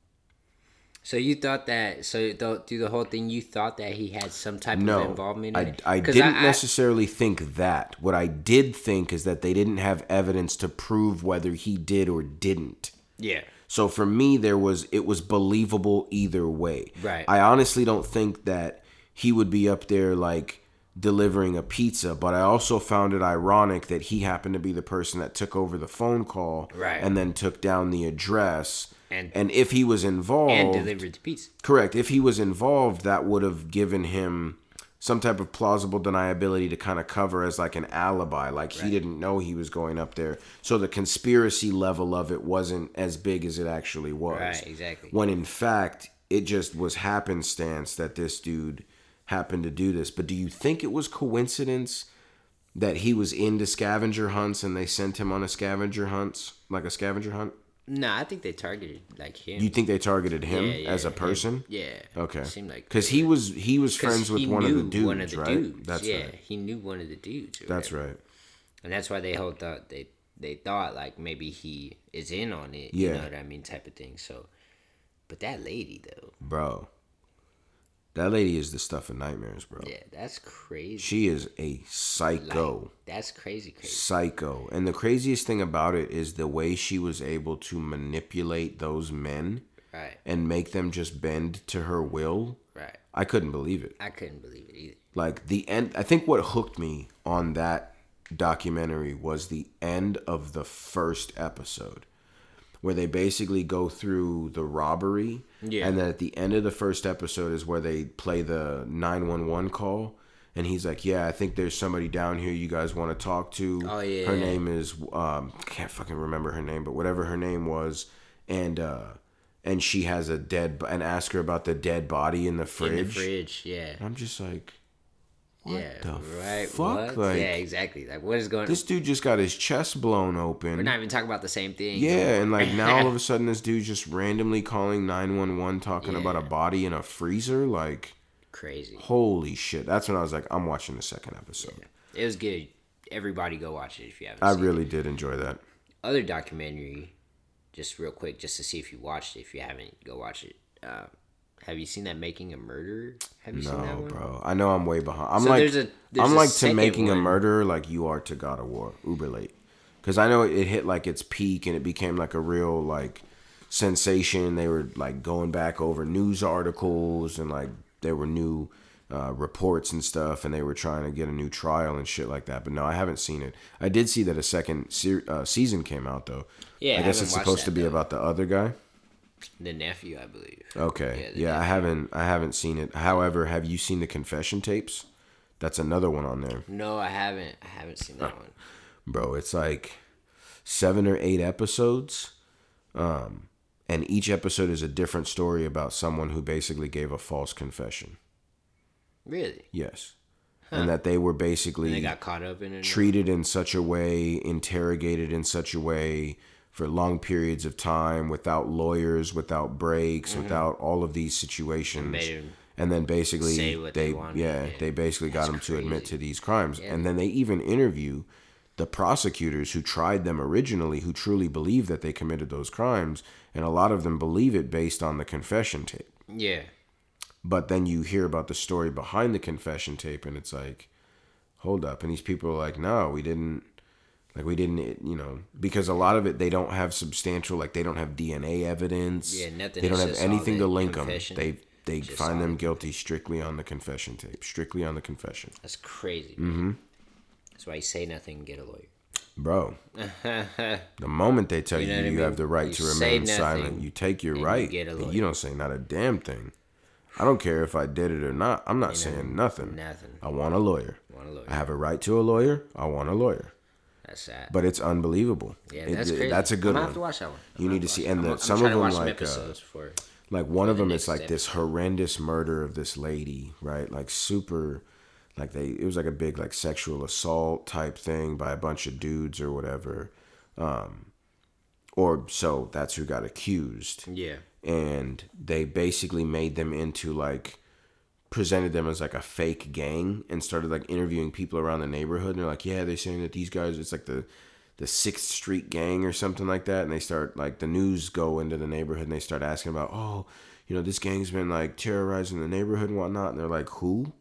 So you thought that, so through the whole thing, you thought that he had some type no, of involvement in I, it? I didn't I, necessarily think that. What I did think is that they didn't have evidence to prove whether he did or didn't. Yeah. So for me, there was it was believable either way. Right. I honestly don't think that he would be up there like delivering a pizza, but I also found it ironic that he happened to be the person that took over the phone call, right. and then took down the address. And, and if he was involved, and delivered the pizza. Correct. If he was involved, that would have given him some type of plausible deniability to kind of cover as like an alibi, like right. he didn't know he was going up there. So the conspiracy level of it wasn't as big as it actually was. Right, exactly. When in fact, it just was happenstance that this dude happened to do this. But do you think it was coincidence that he was into scavenger hunts and they sent him on a scavenger hunts, like a scavenger hunt? No, I think they targeted like him. You think they targeted him yeah, yeah, as a person? Him. Yeah. Okay. It seemed like because he was he was friends with one of the dudes, one of the right? Dudes. That's yeah, right. He knew one of the dudes. That's right. And that's why they whole thought they they thought like maybe he is in on it. Yeah. You know what I mean, type of thing. So, but that lady though, bro. That lady is the stuff of nightmares, bro. Yeah, that's crazy. She is a psycho. Like, that's crazy, crazy. Psycho. And the craziest thing about it is the way she was able to manipulate those men right. and make them just bend to her will. Right. I couldn't believe it. I couldn't believe it either. Like the end, I think what hooked me on that documentary was the end of the first episode, where they basically go through the robbery. Yeah. And then at the end of the first episode is where they play the nine one one call. And he's like, yeah, I think there's somebody down here you guys want to talk to. Oh, yeah. Her name is, um, I can't fucking remember her name, but whatever her name was. And, uh, and she has a dead, and ask her about the dead body in the fridge. In the fridge, yeah. I'm just like, what yeah, the right. fuck? What? Like, yeah, exactly. Like, what is going on? This dude just got his chest blown open. We're not even talking about the same thing. Yeah, and like now all of a sudden this dude's just randomly calling nine one one talking yeah. about a body in a freezer. Like, crazy. Holy shit. That's when I was like, I'm watching the second episode. Yeah. It was good. Everybody go watch it if you haven't I seen really it. did enjoy that. Other documentary, just real quick, just to see if you watched it. If you haven't, go watch it. Uh, have you seen that Making a Murderer? Have you no, seen that one? bro. I know I'm way behind. I'm so like, there's a, there's I'm a like to Making one. a Murderer like you are to God of War. Uber late. Because I know it hit like its peak and it became like a real like sensation. They were like going back over news articles and like there were new uh, reports and stuff, and they were trying to get a new trial and shit like that. But no, I haven't seen it. I did see that a second se- uh, season came out though. Yeah, I guess it's supposed to be though. about the other guy. The nephew, I believe. Okay. Yeah, yeah I haven't. I haven't seen it. However, have you seen the confession tapes? That's another one on there. No, I haven't. I haven't seen that one. Bro, it's like seven or eight episodes, um, and each episode is a different story about someone who basically gave a false confession. Really? Yes. Huh. And that they were basically and they got caught up in it. Treated in such a way, interrogated in such a way for long periods of time without lawyers, without breaks, mm-hmm. without all of these situations. And then basically say what they, they wanted, yeah, yeah, they basically got That's them crazy. to admit to these crimes. Yeah. And then they even interview the prosecutors who tried them originally, who truly believe that they committed those crimes, and a lot of them believe it based on the confession tape. Yeah. But then you hear about the story behind the confession tape, and it's like, hold up. And these people are like, no, we didn't, like, we didn't, you know, because a lot of it, they don't have substantial, like, they don't have D N A evidence. Yeah, nothing. They don't have anything to link them. They they just find them it. guilty strictly on the confession tape, strictly on the confession. That's crazy. Mm-hmm. That's why you say nothing and get a lawyer. Bro, the moment they tell you you, know you, you have the right you to remain silent, you take your right. You, and you don't say not a damn thing. I don't care if I did it or not. I'm not you saying know, nothing. Nothing. I want a lawyer. Want a lawyer. I have a right to a lawyer. I want a lawyer. That's sad. But it's unbelievable. Yeah, it, that's it, crazy. That's a good I'm one. have to watch that one. You need to see, and the, I'm, some I'm of them some like, uh, for, like one for of them the is like episode. this horrendous murder of this lady, right? Like super, like they, it was like a big like sexual assault type thing by a bunch of dudes or whatever, um, or so that's who got accused. Yeah, and they basically made them into like presented them as like a fake gang and started like interviewing people around the neighborhood. And they're like, yeah, they're saying that these guys, it's like the the Sixth Street Gang or something like that. And they start like the news go into the neighborhood and they start asking about, oh, you know, this gang's been like terrorizing the neighborhood and whatnot. And they're like, who?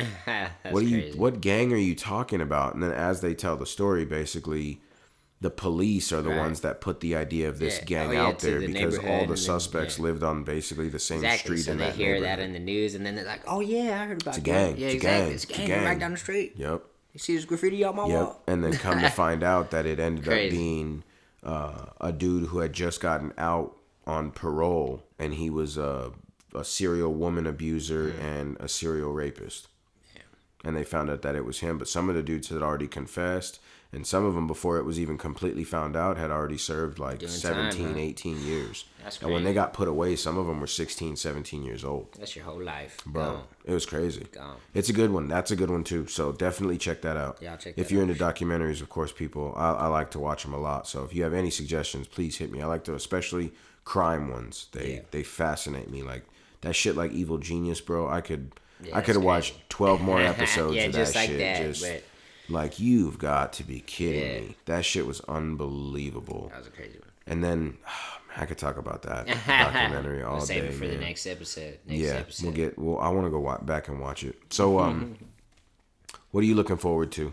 What are you? Crazy. What gang are you talking about? And then as they tell the story, basically, the police are the Right. ones that put the idea of this Yeah. gang Oh, yeah, out to there the because all neighborhood the and then- suspects yeah. lived on basically the same Exactly. street So in they that hear neighborhood. that in the news, and then they're like, "Oh yeah, I heard about It's a that. gang. Yeah, It's a exactly. gang. It's a It's a gang, gang. right down the street. Yep. You see this graffiti on my Yep. wall." And then come to find out that it ended up Crazy. being uh, a dude who had just gotten out on parole, and he was a, a serial woman abuser Mm. and a serial rapist. And they found out that it was him, but some of the dudes had already confessed, and some of them, before it was even completely found out, had already served like Doing time, seventeen, huh? eighteen years. That's And when they crazy. got put away, some of them were sixteen, seventeen years old. That's your whole life, Bro, Gone. it was crazy. Gone. It's a good one. That's a good one too. So definitely check that out. Yeah, I'll check If that you're out. into documentaries, of course, people, I, I like to watch them a lot. So if you have any suggestions, please hit me. I like to, especially crime ones. They Yeah. they fascinate me. Like that shit, like Evil Genius, bro. I could Yeah, I could have that's watched crazy. twelve more episodes Yeah, of that just like shit. that, just but- like you've got to be kidding Yeah. me. That shit was unbelievable. That was a crazy one. And then I could talk about that documentary all We'll save day. it for man. the next episode. Next Yeah, episode. we'll get. Well, I want to go wa- back and watch it. So, um, what are you looking forward to?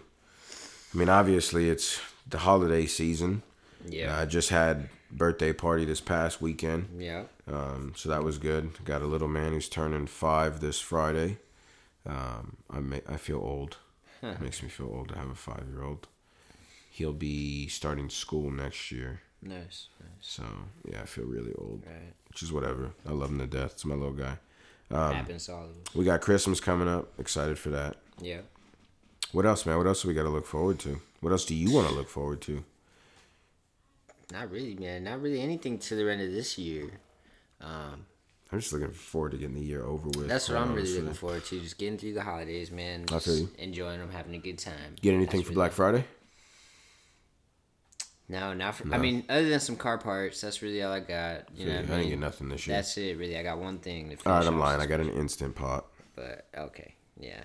I mean, obviously, it's the holiday season. Yeah. I just had birthday party this past weekend, yeah. um, so that was good. Got a little man who's turning five this Friday. Um, I may, I feel old. It makes me feel old to have a five year old. He'll be starting school next year. Nice. Nice. So yeah, I feel really old. Right. Which is whatever. I love him to death. It's my little guy. Um, Happens to all of us. We got Christmas coming up. Excited for that. Yeah. What else, man? What else do we got to look forward to? What else do you want to look forward to? Not really, man. Not really anything to the end of this year. Um, I'm just looking forward to getting the year over with. that's what quite I'm really honestly. looking forward to. Just getting through the holidays, man. I Just feel you. enjoying them, having a good time. Get anything That's for really- Black Friday? No, not for. No. I mean, other than some car parts, that's really all I got. You know, I what I didn't mean? get nothing this year. That's it, really. I got one thing. To All right, finish I'm off lying. I this got an week, Instant Pot. But okay, yeah.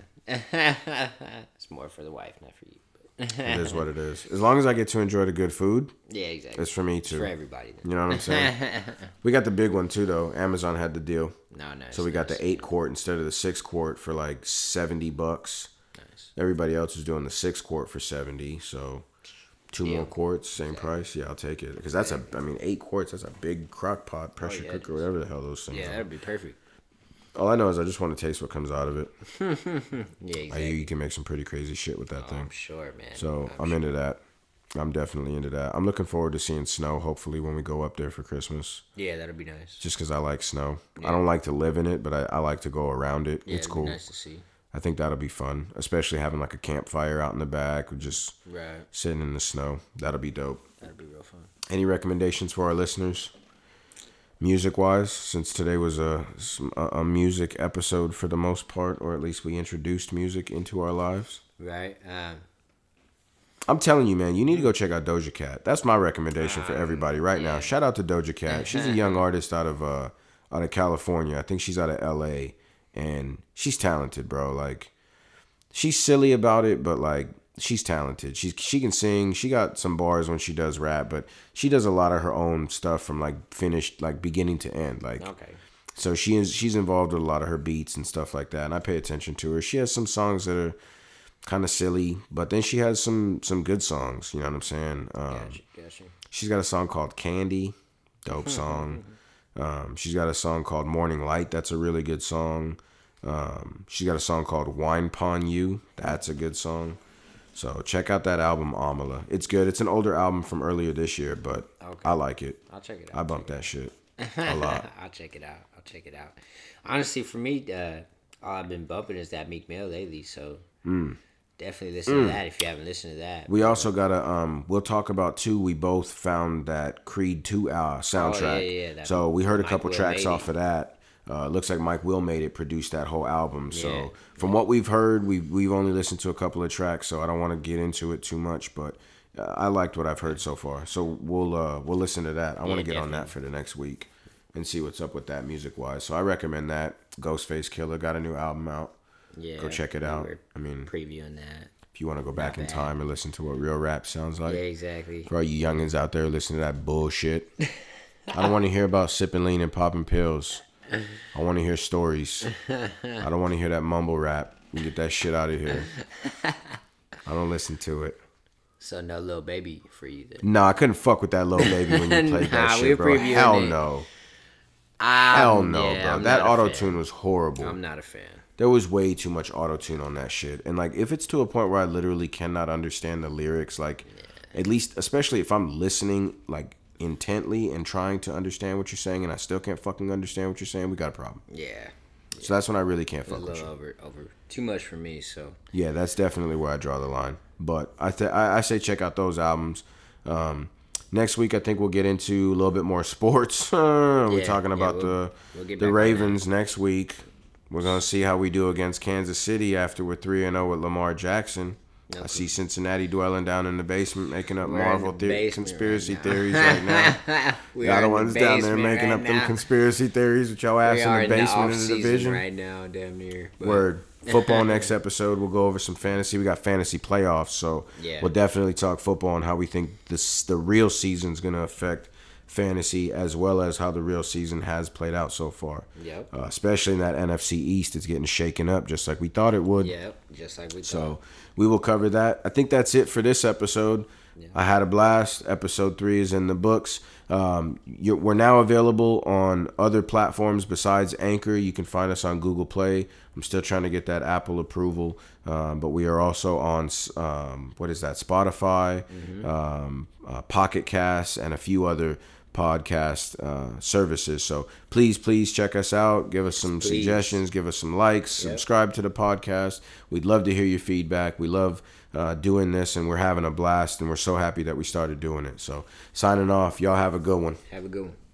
It's more for the wife, not for you. But It is what it is. As long as I get to enjoy the good food, yeah, exactly. it's for me It's too. for everybody. Then. You know what I'm saying? We got the big one too, though. Amazon had the deal. No, nice. So we got nice, the eight quart instead of the six quart for like seventy bucks. Nice. Everybody else was doing the six quart for seventy. So two Deal. more quarts, same price. Yeah, I'll take it because that's a. I mean, eight quarts. That's a big crock pot, pressure Oh, yeah, cooker, it is. whatever the hell those things Yeah, are. that'd be perfect. All I know is I just want to taste what comes out of it. Yeah, I exactly. hear you can make some pretty crazy shit with that Oh, thing. I'm sure, man. So I'm I'm into that. I'm definitely into that. I'm looking forward to seeing snow. Hopefully, when we go up there for Christmas, Yeah, that'd be nice. just because I like snow. Yeah. I don't like to live in it, but I, I like to go around it. Yeah, It's it'd cool. Be nice to see. I think that'll be fun, especially having like a campfire out in the back, or just Right. sitting in the snow. That'll be dope. That'd be real fun. Any recommendations for our listeners, music wise? Since today was a a music episode for the most part, or at least we introduced music into our lives. Right. Um. I'm telling you, man, you need to go check out Doja Cat. That's my recommendation for everybody right now. yeah. Shout out to Doja Cat. She's a young artist out of uh out of California. I think she's out of L A, and she's talented, bro. Like, she's silly about it, but like, she's talented. She's she can sing. She got some bars when she does rap, but she does a lot of her own stuff from like finished, like beginning to end. Like, Okay. so she is she's involved with a lot of her beats and stuff like that, and I pay attention to her. She has some songs that are kind of silly, but then she has some some good songs. You know what I'm saying? Um, Gotcha. Gotcha. She's got a song called Candy, dope song. Um, she's got a song called Morning Light. That's a really good song. Um, she's got a song called Wine Pon You. That's a good song. So check out that album, Amala. It's good. It's an older album from earlier this year, but Okay. I like it. I'll check it out. I bump that shit a lot. I'll check it out. I'll check it out. Honestly, for me, uh, all I've been bumping is that Meek Mill lately. So definitely listen to that if you haven't listened to that. Mm. We also got a, um, we'll talk about too, we both found that Creed two uh, soundtrack. Oh, yeah, yeah, that so we heard a Mike couple Will tracks made off it. of that. Uh, looks like Mike Will made it, produced that whole album. Yeah, So from what we've heard, we, we've only listened to a couple of tracks, so I don't want to get into it too much, but uh, I liked what I've heard so far. So we'll uh, we'll listen to that. I want to Yeah, get on that definitely. for the next week. and see what's up with that music wise. So I recommend that. Ghostface Killer got a new album out. Yeah, go check it we out. were I mean, previewing that. if you want to go back Not in bad. time and listen to what real rap sounds like. Yeah, exactly. For all you youngins out there listening to that bullshit. I don't want to hear about sipping lean and popping pills. I want to hear stories. I don't want to hear that mumble rap. You get that shit out of here. I don't listen to it. So no Lil Baby for you then. Nah, I couldn't fuck with that little baby when you played Nah, that we shit, were bro. previewing Hell it. no. Um, Hell no, yeah, bro. I'm That not a auto fan. tune was horrible. I'm not a fan. There was way too much auto tune on that shit. And like, if it's to a point where I literally cannot understand the lyrics, like, yeah. at least, especially if I'm listening like intently and trying to understand what you're saying, and I still can't fucking understand what you're saying, we got a problem. Yeah. So that's when I really can't It was fuck a with you. little over, over too much for me. So Yeah, that's definitely where I draw the line. But I th- I, I say check out those albums. Um, next week, I think we'll get into a little bit more sports. We're Yeah, talking yeah, about we'll- the we'll get the back on Ravens next week. We're gonna see how we do against Kansas City after we're three and zero with Lamar Jackson. Okay. I see Cincinnati dwelling down in the basement, making up We're in Marvel the the- basement conspiracy right now. theories right now. we Y'all are the in ones the down there basement making right up them now. conspiracy theories with your ass We in are the in the basement off of the season division. right now, damn near. But- Word. Football next episode. We'll go over some fantasy. We got fantasy playoffs, so Yeah. we'll definitely talk football and how we think this the real season's going to affect fantasy, as well as how the real season has played out so far. Yep. Uh, especially in that N F C East, it's getting shaken up just like we thought it would. Yep. Just like we So thought. we will cover that. I think that's it for this episode. Yeah. I had a blast. Episode three is in the books. Um, you're, we're now available on other platforms besides Anchor. You can find us on Google Play. I'm still trying to get that Apple approval, um, but we are also on um, what is that? Spotify, Mm-hmm. um, uh, Pocket Casts, and a few other podcast uh, services. So please, please check us out. Give us some Please. suggestions. Give us some likes. Yep. Subscribe to the podcast. We'd love to hear your feedback. We love uh, doing this, and we're having a blast, and we're so happy that we started doing it. So signing off. Y'all have a good one. Have a good one.